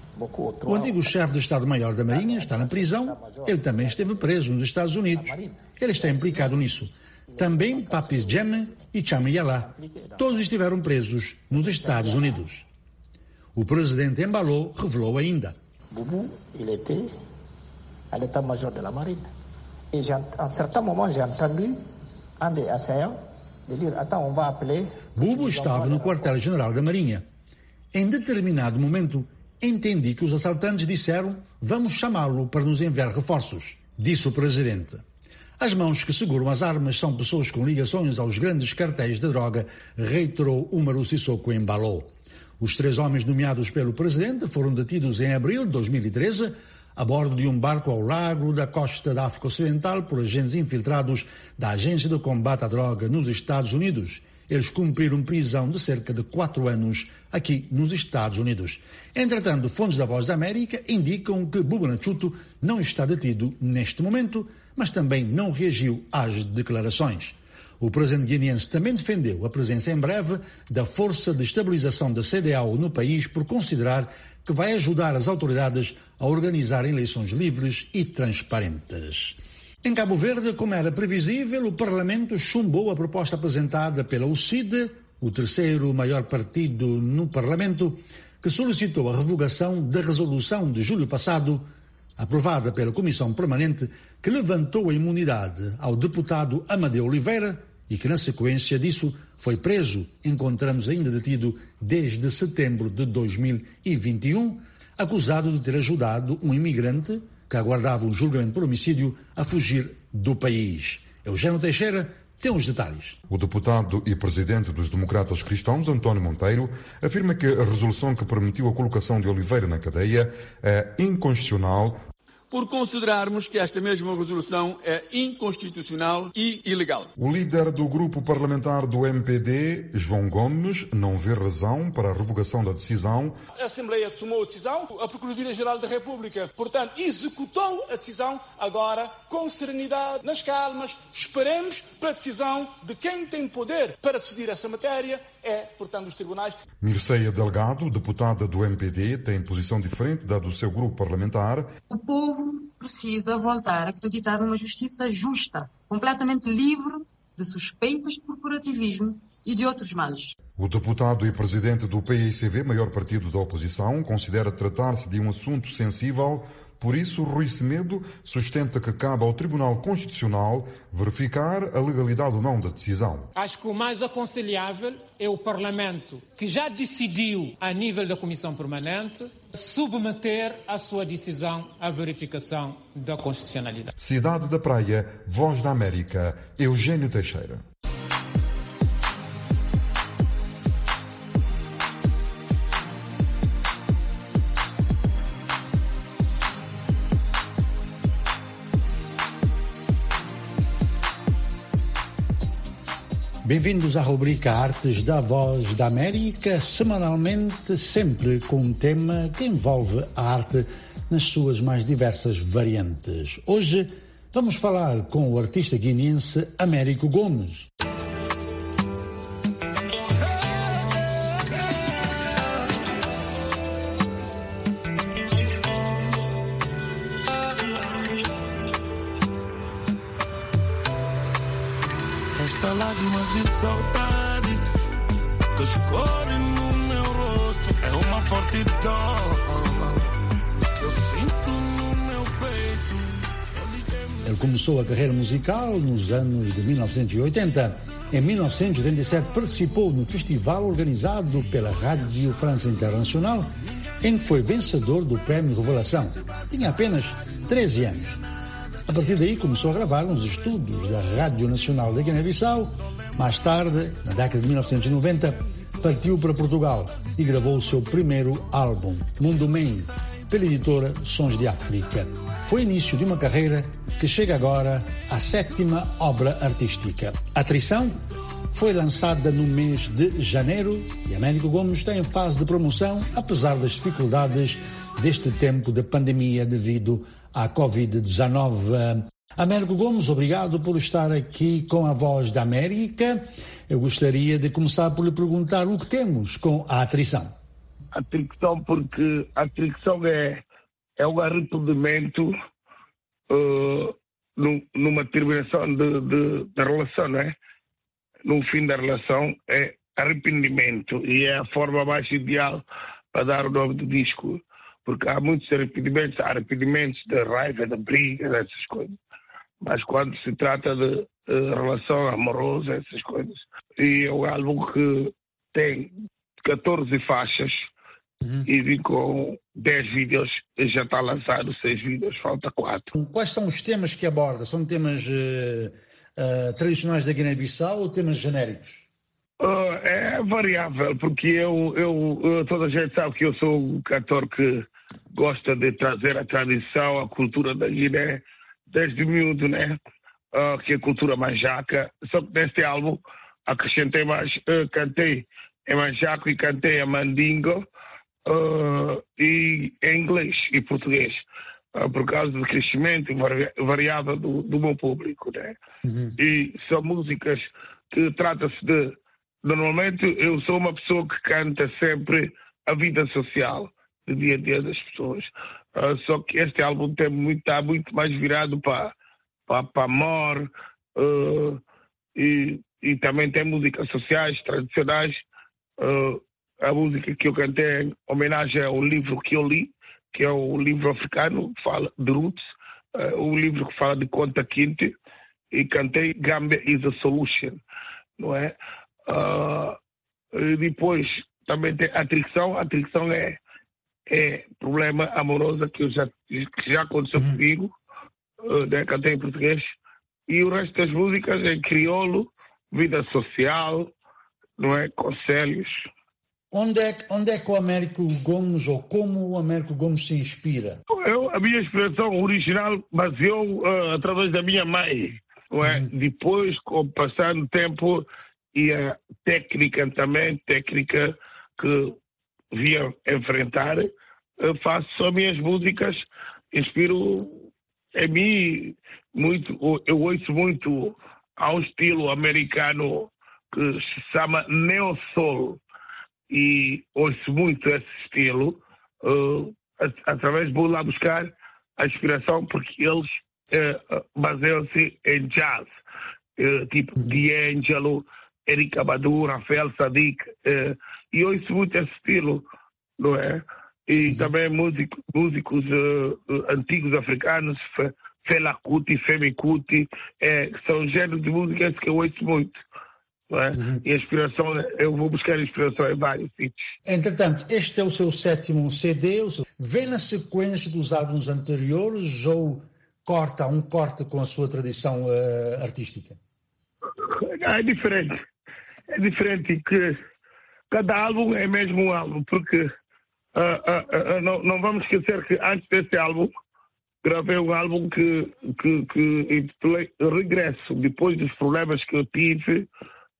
O antigo chefe do Estado-Maior da Marinha está na prisão. Ele também esteve preso nos Estados Unidos. Ele está implicado nisso. Também Papis Djemme e Chame Yala. Todos estiveram presos nos Estados Unidos. O presidente Embalo revelou ainda. Bubu, il était à l'état-major de la marine. Et à un certain moment, j'ai entendu un des assaillants de dire, attends, on va appeler... Bubu estava no quartel-general da Marinha. Em determinado momento, entendi que os assaltantes disseram, vamos chamá-lo para nos enviar reforços, disse o presidente. As mãos que seguram as armas são pessoas com ligações aos grandes cartéis de droga, reiterou Umaru Sissoko Embalo. Os 3 homens nomeados pelo presidente foram detidos em abril de 2013, a bordo de um barco ao largo da costa da África Ocidental por agentes infiltrados da Agência de Combate à Droga nos Estados Unidos. Eles cumpriram prisão de cerca de 4 anos aqui nos Estados Unidos. Entretanto, fontes da Voz da América indicam que Bubu Nachuto não está detido neste momento, mas também não reagiu às declarações. O presidente guineense também defendeu a presença em breve da Força de Estabilização da CEDEAO no país por considerar que vai ajudar as autoridades a organizar eleições livres e transparentes. Em Cabo Verde, como era previsível, o Parlamento chumbou a proposta apresentada pela UCID, o terceiro maior partido no Parlamento, que solicitou a revogação da resolução de julho passado, aprovada pela Comissão Permanente, que levantou a imunidade ao deputado Amadeu Oliveira e que, na sequência disso, foi preso, encontrando-se ainda detido desde setembro de 2021, acusado de ter ajudado um imigrante que aguardava um julgamento por homicídio a fugir do país. Eugênio Teixeira tem os detalhes. O deputado e presidente dos Democratas Cristãos, António Monteiro, afirma que a resolução que permitiu a colocação de Oliveira na cadeia é inconstitucional, por considerarmos que esta mesma resolução é inconstitucional e ilegal. O líder do grupo parlamentar do MPD, João Gomes, não vê razão para a revogação da decisão. A Assembleia tomou a decisão, a Procuradoria-Geral da República, portanto, executou a decisão, agora, com serenidade, nas calmas, esperemos para a decisão de quem tem poder para decidir essa matéria, portanto, os tribunais. Mirceia Delgado, deputada do MPD, tem posição diferente da do seu grupo parlamentar. O povo precisa voltar a acreditar numa justiça justa, completamente livre de suspeitas de corporativismo e de outros males. O deputado e presidente do PICV, maior partido da oposição, considera tratar-se de um assunto sensível. Por isso, Rui Semedo sustenta que cabe ao Tribunal Constitucional verificar a legalidade ou não da decisão. Acho que o mais aconselhável é o Parlamento, que já decidiu a nível da Comissão Permanente, submeter a sua decisão à verificação da constitucionalidade. Cidade da Praia, Voz da América, Eugênio Teixeira. Bem-vindos à rubrica Artes da Voz da América, semanalmente, sempre com um tema que envolve a arte nas suas mais diversas variantes. Hoje vamos falar com o artista guineense Américo Gomes. Lágrimas de saudades que escorrem no meu rosto. É uma forte dor que eu sinto no meu peito. Ele começou a carreira musical nos anos de 1980. Em 1987 participou no festival organizado pela Rádio França Internacional, em que foi vencedor do Prémio Revelação. Tinha apenas 13 anos. A partir daí começou a gravar nos estúdios da Rádio Nacional da Guiné-Bissau. Mais tarde, na década de 1990, partiu para Portugal e gravou o seu primeiro álbum, Mundo Man, pela editora Sons de África. Foi o início de uma carreira que chega agora à 7ª obra artística. A Trição foi lançada no mês de janeiro e Américo Gomes está em fase de promoção, apesar das dificuldades deste tempo de pandemia devido à Covid-19. Américo Gomes, obrigado por estar aqui com a Voz da América. Eu gostaria de começar por lhe perguntar o que temos com a Trição. A Trição, porque a Trição é um arrependimento numa terminação da relação, não é? No fim da relação é arrependimento e é a forma mais ideal para dar o nome do disco. Porque há muitos arrependimentos de raiva, de briga, dessas coisas. Mas quando se trata de relação amorosa, essas coisas. E é um álbum que tem 14 faixas e vim com 10 vídeos, já está lançado 6 vídeos, falta 4. Quais são os temas que aborda? São temas tradicionais da Guiné-Bissau ou temas genéricos? É variável, porque toda a gente sabe que eu sou um cantor que gosta de trazer a tradição, a cultura da Guiné, desde miúdo, né? Que é a cultura manjaca. Só que neste álbum acrescentei mais, cantei em manjaco e cantei em mandingo e em inglês e português, por causa do crescimento variável do meu público, né? E são músicas que trata-se de... Normalmente eu sou uma pessoa que canta sempre a vida social, do dia a dia das pessoas. Só que este álbum está muito mais virado para amor e também tem músicas sociais, tradicionais. A música que eu cantei em homenagem ao livro que eu li, que é o livro africano, que fala de roots, o livro que fala de Conta Quinte, e cantei Gambia is a Solution, não é? Depois também tem a Trição. A Trição é problema amoroso que já aconteceu comigo, né, cantei em português. E o resto das músicas é em crioulo, vida social, não é? Conselhos. Onde é que o Américo Gomes, ou como o Américo Gomes se inspira? A minha inspiração original baseou através da minha mãe, não é? Depois, com o passar do tempo, e a técnica que via enfrentar, faço só minhas músicas, inspiro em mim muito. Eu ouço muito a um estilo americano que se chama Neo Soul e ouço muito esse estilo, através vou lá buscar a inspiração, porque eles baseiam-se em jazz, tipo D'Angelo, Erykah Badu, Rafael Sadiq, e ouço muito esse estilo, não é? E também músicos antigos africanos, Fela Kuti, Femi Kuti, são géneros de músicas que eu ouço muito, não é? E a inspiração, eu vou buscar inspiração em vários sítios. Entretanto, este é o seu 7º CD, vem na sequência dos álbuns anteriores ou corta com a sua tradição artística? É diferente que cada álbum é mesmo um álbum, porque não vamos esquecer que antes desse álbum gravei um álbum que intitulei Regresso, depois dos problemas que eu tive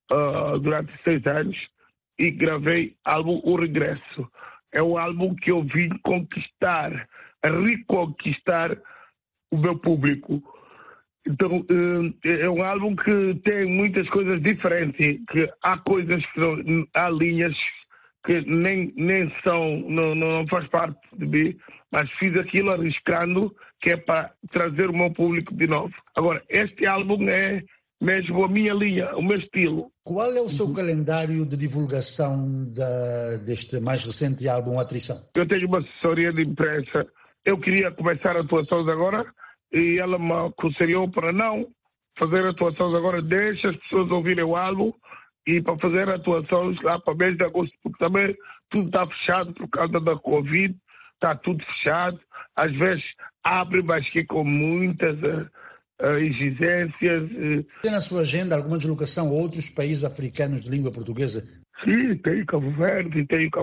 durante 6 anos e gravei álbum O Regresso. É um álbum que eu vim conquistar, reconquistar o meu público. Então, é um álbum que tem muitas coisas diferentes, que há coisas que há linhas que nem são, não faz parte de mim, mas fiz aquilo arriscando, que é para trazer o meu público de novo. Agora, este álbum é mesmo a minha linha, o meu estilo. Qual é o seu calendário de divulgação deste mais recente álbum Atrição? Eu tenho uma assessoria de imprensa. Eu queria começar atuações agora e ela me aconselhou para não fazer atuações agora, deixa as pessoas ouvirem o álbum e para fazer atuações lá para o mês de agosto, porque também tudo está fechado por causa da Covid, está tudo fechado. Às vezes abre, mas que com muitas exigências. Tem na sua agenda alguma deslocação a outros países africanos de língua portuguesa? Sim, tenho Cabo Verde.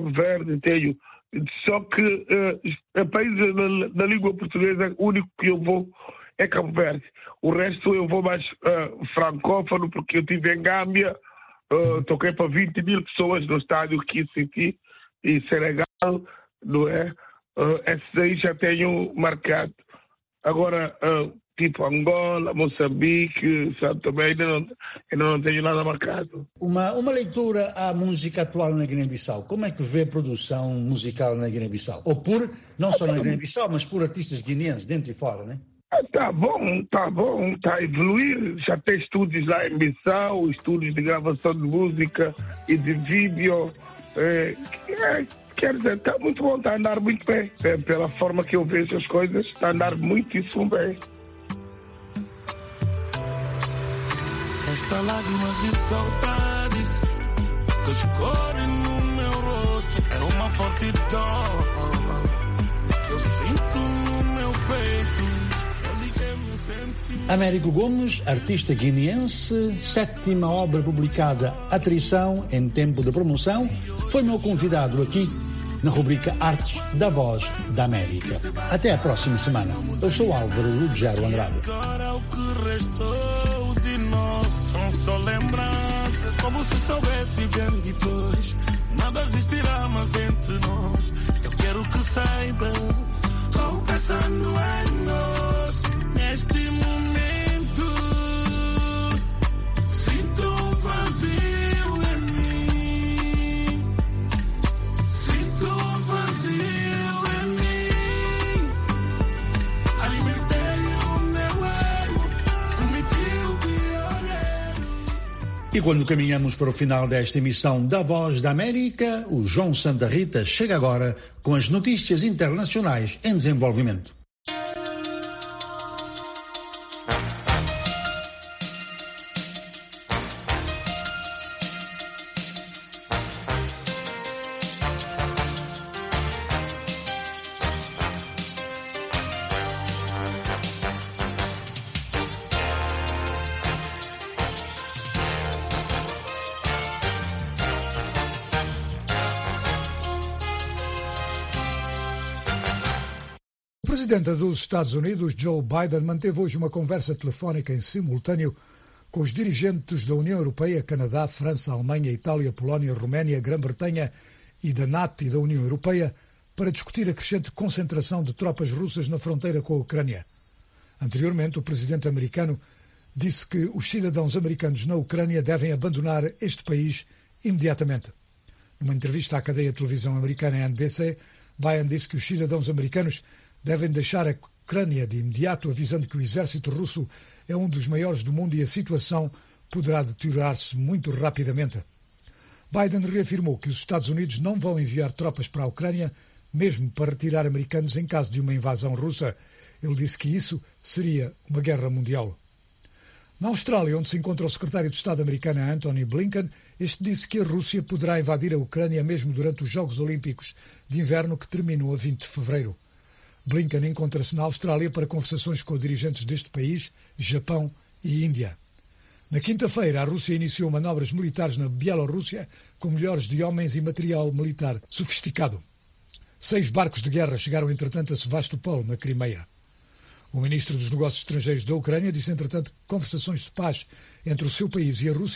Só que países da língua portuguesa, o único que eu vou é Cabo Verde. O resto eu vou mais francófono, porque eu estive em Gâmbia, toquei para 20 mil pessoas no estádio que senti, e Senegal, não é? Esses aí já tenho marcado. Agora, tipo Angola, Moçambique, São Tomé, ainda não tenho nada marcado. Uma leitura à música atual na Guiné-Bissau. Como é que vê a produção musical na Guiné-Bissau? Ou não só na Guiné-Bissau, mas por artistas guineenses, dentro e fora, né? Tá bom, tá a evoluir. Já tem estúdios lá em Bissau, estúdios de gravação de música e de vídeo. Quer dizer, está muito bom, está a andar muito bem. Pela forma que eu vejo as coisas, está a andar muitíssimo bem. Esta lágrima de saudades que escorre no meu rosto é uma forte dor que eu sinto no meu peito. Américo Gomes, artista guineense, 7ª obra publicada, Atrição, em tempo de promoção, foi meu convidado aqui na rubrica Artes da Voz da América. Até a próxima semana. Eu sou Álvaro Ruggiero Andrade. Agora o que restou de nós são só lembranças, como se soubesse bem depois. Nada existirá mais entre nós. Eu quero que saibas, estou pensando em nós. Neste momento sinto um vazio em mim. Sinto um vazio em mim. Alimentei o meu ego, cometi o pior erro. E quando caminhamos para o final desta emissão da Voz da América, o João Santa Rita chega agora com as notícias internacionais em desenvolvimento. O presidente dos Estados Unidos, Joe Biden, manteve hoje uma conversa telefónica em simultâneo com os dirigentes da União Europeia, Canadá, França, Alemanha, Itália, Polónia, Roménia, Grã-Bretanha e da NATO e da União Europeia para discutir a crescente concentração de tropas russas na fronteira com a Ucrânia. Anteriormente, o presidente americano disse que os cidadãos americanos na Ucrânia devem abandonar este país imediatamente. Numa entrevista à cadeia de televisão americana NBC, Biden disse que os cidadãos americanos devem deixar a Ucrânia de imediato, avisando que o exército russo é um dos maiores do mundo e a situação poderá deteriorar-se muito rapidamente. Biden reafirmou que os Estados Unidos não vão enviar tropas para a Ucrânia, mesmo para retirar americanos em caso de uma invasão russa. Ele disse que isso seria uma guerra mundial. Na Austrália, onde se encontra o secretário de Estado americano Antony Blinken, este disse que a Rússia poderá invadir a Ucrânia mesmo durante os Jogos Olímpicos de Inverno que terminam a 20 de fevereiro. Blinken encontra-se na Austrália para conversações com dirigentes deste país, Japão e Índia. Na quinta-feira, a Rússia iniciou manobras militares na Bielorrússia com milhares de homens e material militar sofisticado. 6 barcos de guerra chegaram, entretanto, a Sevastopol, na Crimeia. O ministro dos Negócios Estrangeiros da Ucrânia disse, entretanto, que conversações de paz entre o seu país e a Rússia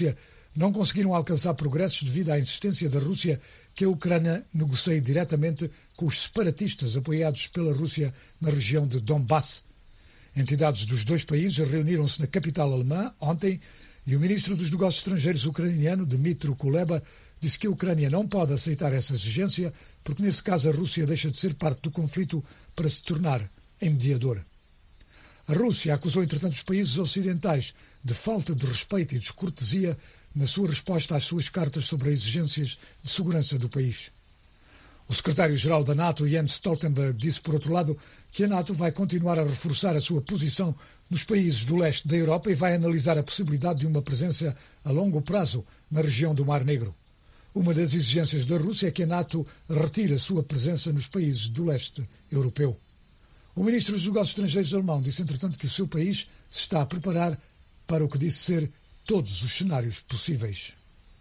não conseguiram alcançar progressos devido à insistência da Rússia que a Ucrânia negocie diretamente com os separatistas apoiados pela Rússia na região de Donbass. Entidades dos dois países reuniram-se na capital alemã ontem e o ministro dos Negócios Estrangeiros ucraniano, Dmytro Kuleba, disse que a Ucrânia não pode aceitar essa exigência porque, nesse caso, a Rússia deixa de ser parte do conflito para se tornar em mediadora. A Rússia acusou, entretanto, os países ocidentais de falta de respeito e descortesia na sua resposta às suas cartas sobre as exigências de segurança do país. O secretário-geral da NATO, Jens Stoltenberg, disse, por outro lado, que a NATO vai continuar a reforçar a sua posição nos países do leste da Europa e vai analisar a possibilidade de uma presença a longo prazo na região do Mar Negro. Uma das exigências da Rússia é que a NATO retire a sua presença nos países do leste europeu. O ministro dos Negócios Estrangeiros alemão disse, entretanto, que o seu país se está a preparar para o que disse ser todos os cenários possíveis.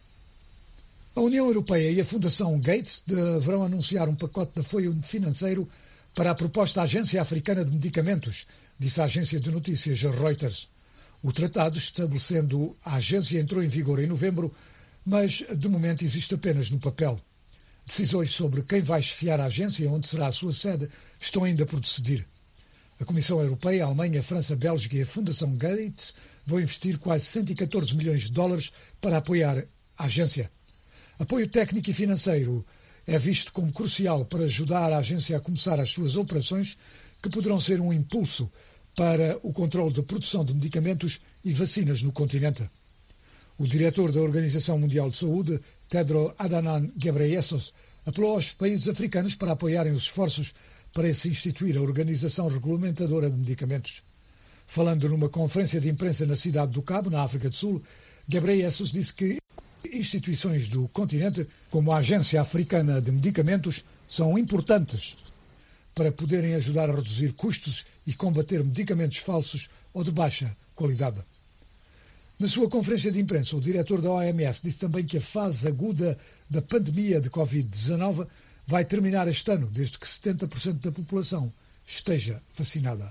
A União Europeia e a Fundação Gates deverão anunciar um pacote de apoio financeiro para a proposta Agência Africana de Medicamentos, disse a agência de notícias Reuters. O tratado estabelecendo a agência entrou em vigor em novembro, mas de momento existe apenas no papel. Decisões sobre quem vai chefiar a agência e onde será a sua sede estão ainda por decidir. A Comissão Europeia, a Alemanha, a França, a Bélgica e a Fundação Gates vão investir quase 114 milhões de dólares para apoiar a agência. Apoio técnico e financeiro é visto como crucial para ajudar a agência a começar as suas operações, que poderão ser um impulso para o controle da produção de medicamentos e vacinas no continente. O diretor da Organização Mundial de Saúde, Tedros Adhanom Ghebreyesus, apelou aos países africanos para apoiarem os esforços para se instituir a Organização Regulamentadora de Medicamentos. Falando numa conferência de imprensa na cidade do Cabo, na África do Sul, Ghebreyesus disse que instituições do continente, como a Agência Africana de Medicamentos, são importantes para poderem ajudar a reduzir custos e combater medicamentos falsos ou de baixa qualidade. Na sua conferência de imprensa, o diretor da OMS disse também que a fase aguda da pandemia de Covid-19 vai terminar este ano, desde que 70% da população esteja vacinada.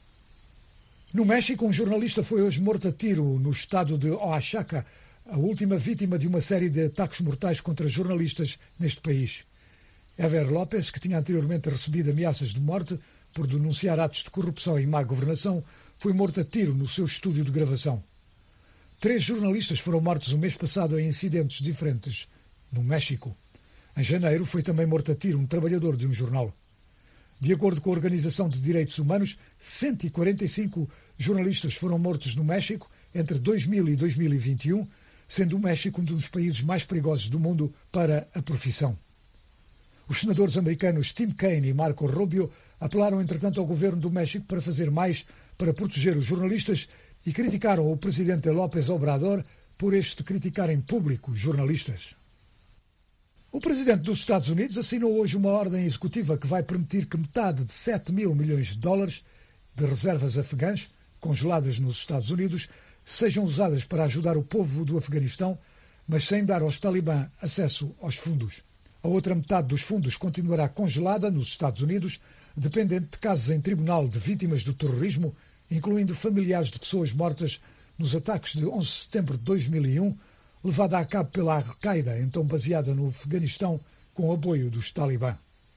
No México, um jornalista foi hoje morto a tiro no estado de Oaxaca, a última vítima de uma série de ataques mortais contra jornalistas neste país. Ever López, que tinha anteriormente recebido ameaças de morte por denunciar atos de corrupção e má governação, foi morto a tiro no seu estúdio de gravação. 3 jornalistas foram mortos o mês passado em incidentes diferentes no México. Em janeiro foi também morto a tiro um trabalhador de um jornal. De acordo com a Organização de Direitos Humanos, 145 jornalistas foram mortos no México entre 2000 e 2021, sendo o México um dos países mais perigosos do mundo para a profissão. Os senadores americanos Tim Kaine e Marco Rubio apelaram, entretanto, ao governo do México para fazer mais para proteger os jornalistas e criticaram o presidente López Obrador por este criticar em público os jornalistas. O presidente dos Estados Unidos assinou hoje uma ordem executiva que vai permitir que metade de 7 mil milhões de dólares de reservas afegãs, congeladas nos Estados Unidos, sejam usadas para ajudar o povo do Afeganistão, mas sem dar aos talibã acesso aos fundos. A outra metade dos fundos continuará congelada nos Estados Unidos, dependente de casos em tribunal de vítimas do terrorismo, incluindo familiares de pessoas mortas nos ataques de 11 de setembro de 2001, levada a cabo pela Al-Qaeda, então baseada no Afeganistão, com o apoio dos talibã.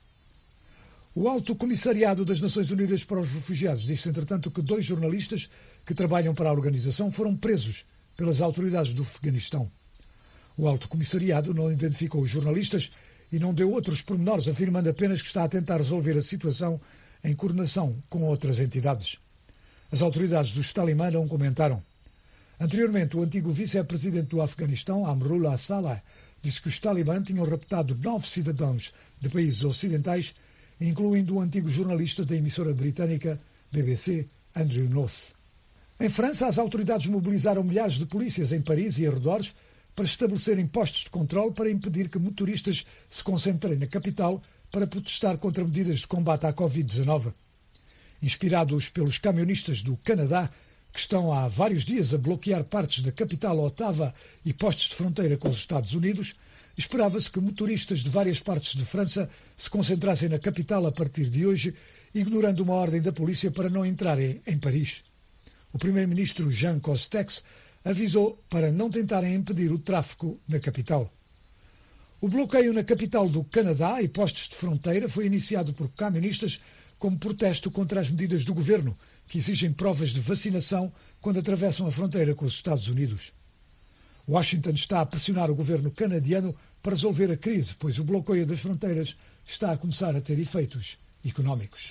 O Alto Comissariado das Nações Unidas para os Refugiados disse, entretanto, que 2 jornalistas que trabalham para a organização foram presos pelas autoridades do Afeganistão. O Alto Comissariado não identificou os jornalistas e não deu outros pormenores, afirmando apenas que está a tentar resolver a situação em coordenação com outras entidades. As autoridades dos talibã não comentaram. Anteriormente, o antigo vice-presidente do Afeganistão, Amrullah Saleh, disse que os talibã tinham raptado 9 cidadãos de países ocidentais, incluindo o antigo jornalista da emissora britânica BBC, Andrew Noth. Em França, as autoridades mobilizaram milhares de polícias em Paris e arredores para estabelecerem postos de controle para impedir que motoristas se concentrem na capital para protestar contra medidas de combate à Covid-19. Inspirados pelos camionistas do Canadá, que estão há vários dias a bloquear partes da capital Ottawa e postos de fronteira com os Estados Unidos, esperava-se que motoristas de várias partes de França se concentrassem na capital a partir de hoje, ignorando uma ordem da polícia para não entrarem em Paris. O primeiro-ministro Jean Castex avisou para não tentarem impedir o tráfico na capital. O bloqueio na capital do Canadá e postos de fronteira foi iniciado por camionistas como protesto contra as medidas do governo, que exigem provas de vacinação quando atravessam a fronteira com os Estados Unidos. Washington está a pressionar o governo canadiano para resolver a crise, pois o bloqueio das fronteiras está a começar a ter efeitos económicos.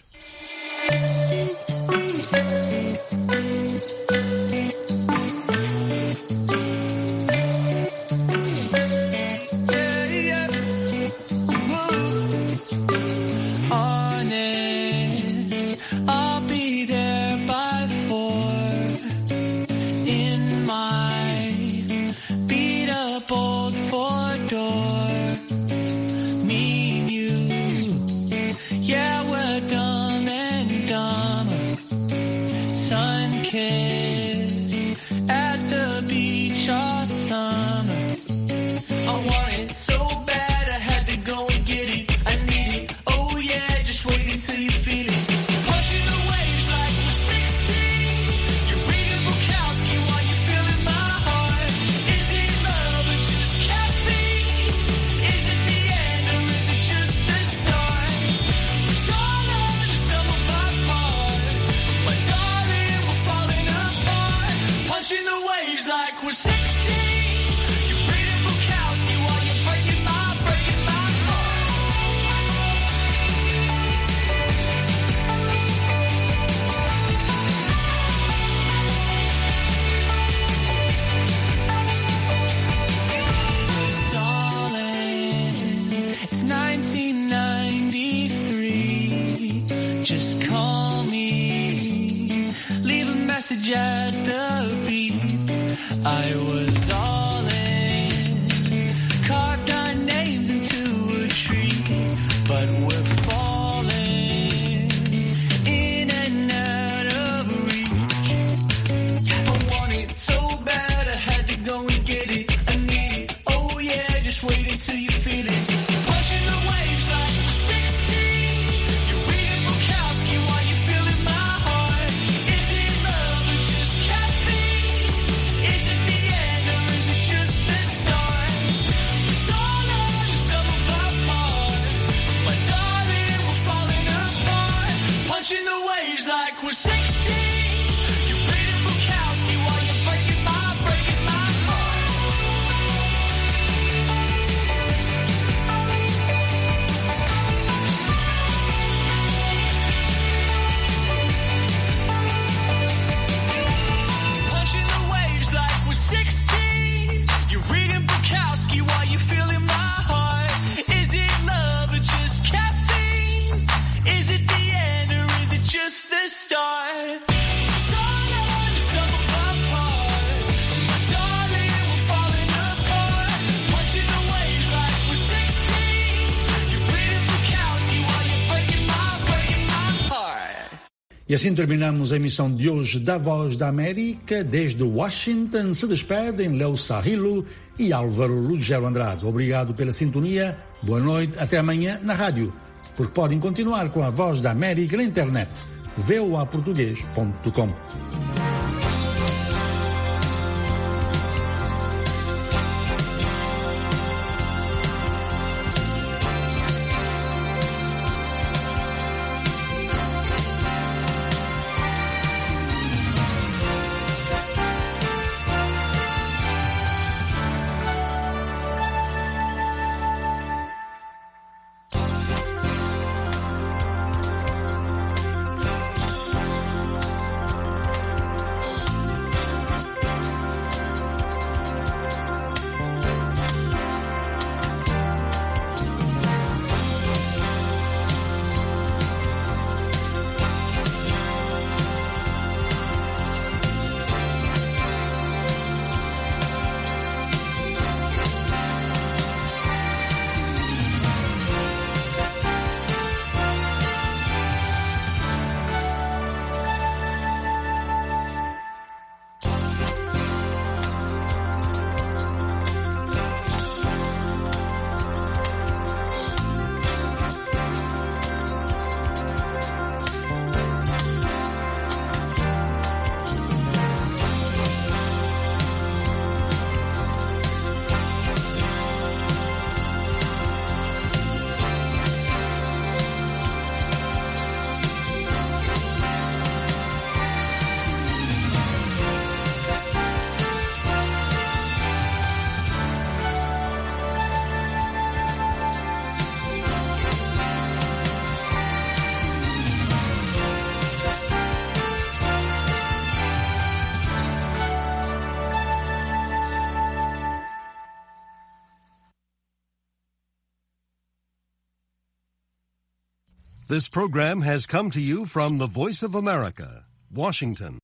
E assim terminamos a emissão de hoje da Voz da América. Desde Washington se despedem Leo Sarrilo e Álvaro Lugero Andrade. Obrigado pela sintonia, boa noite, até amanhã na rádio, porque podem continuar com a Voz da América na internet, voaportugues.com. This program has come to you from the Voice of America, Washington.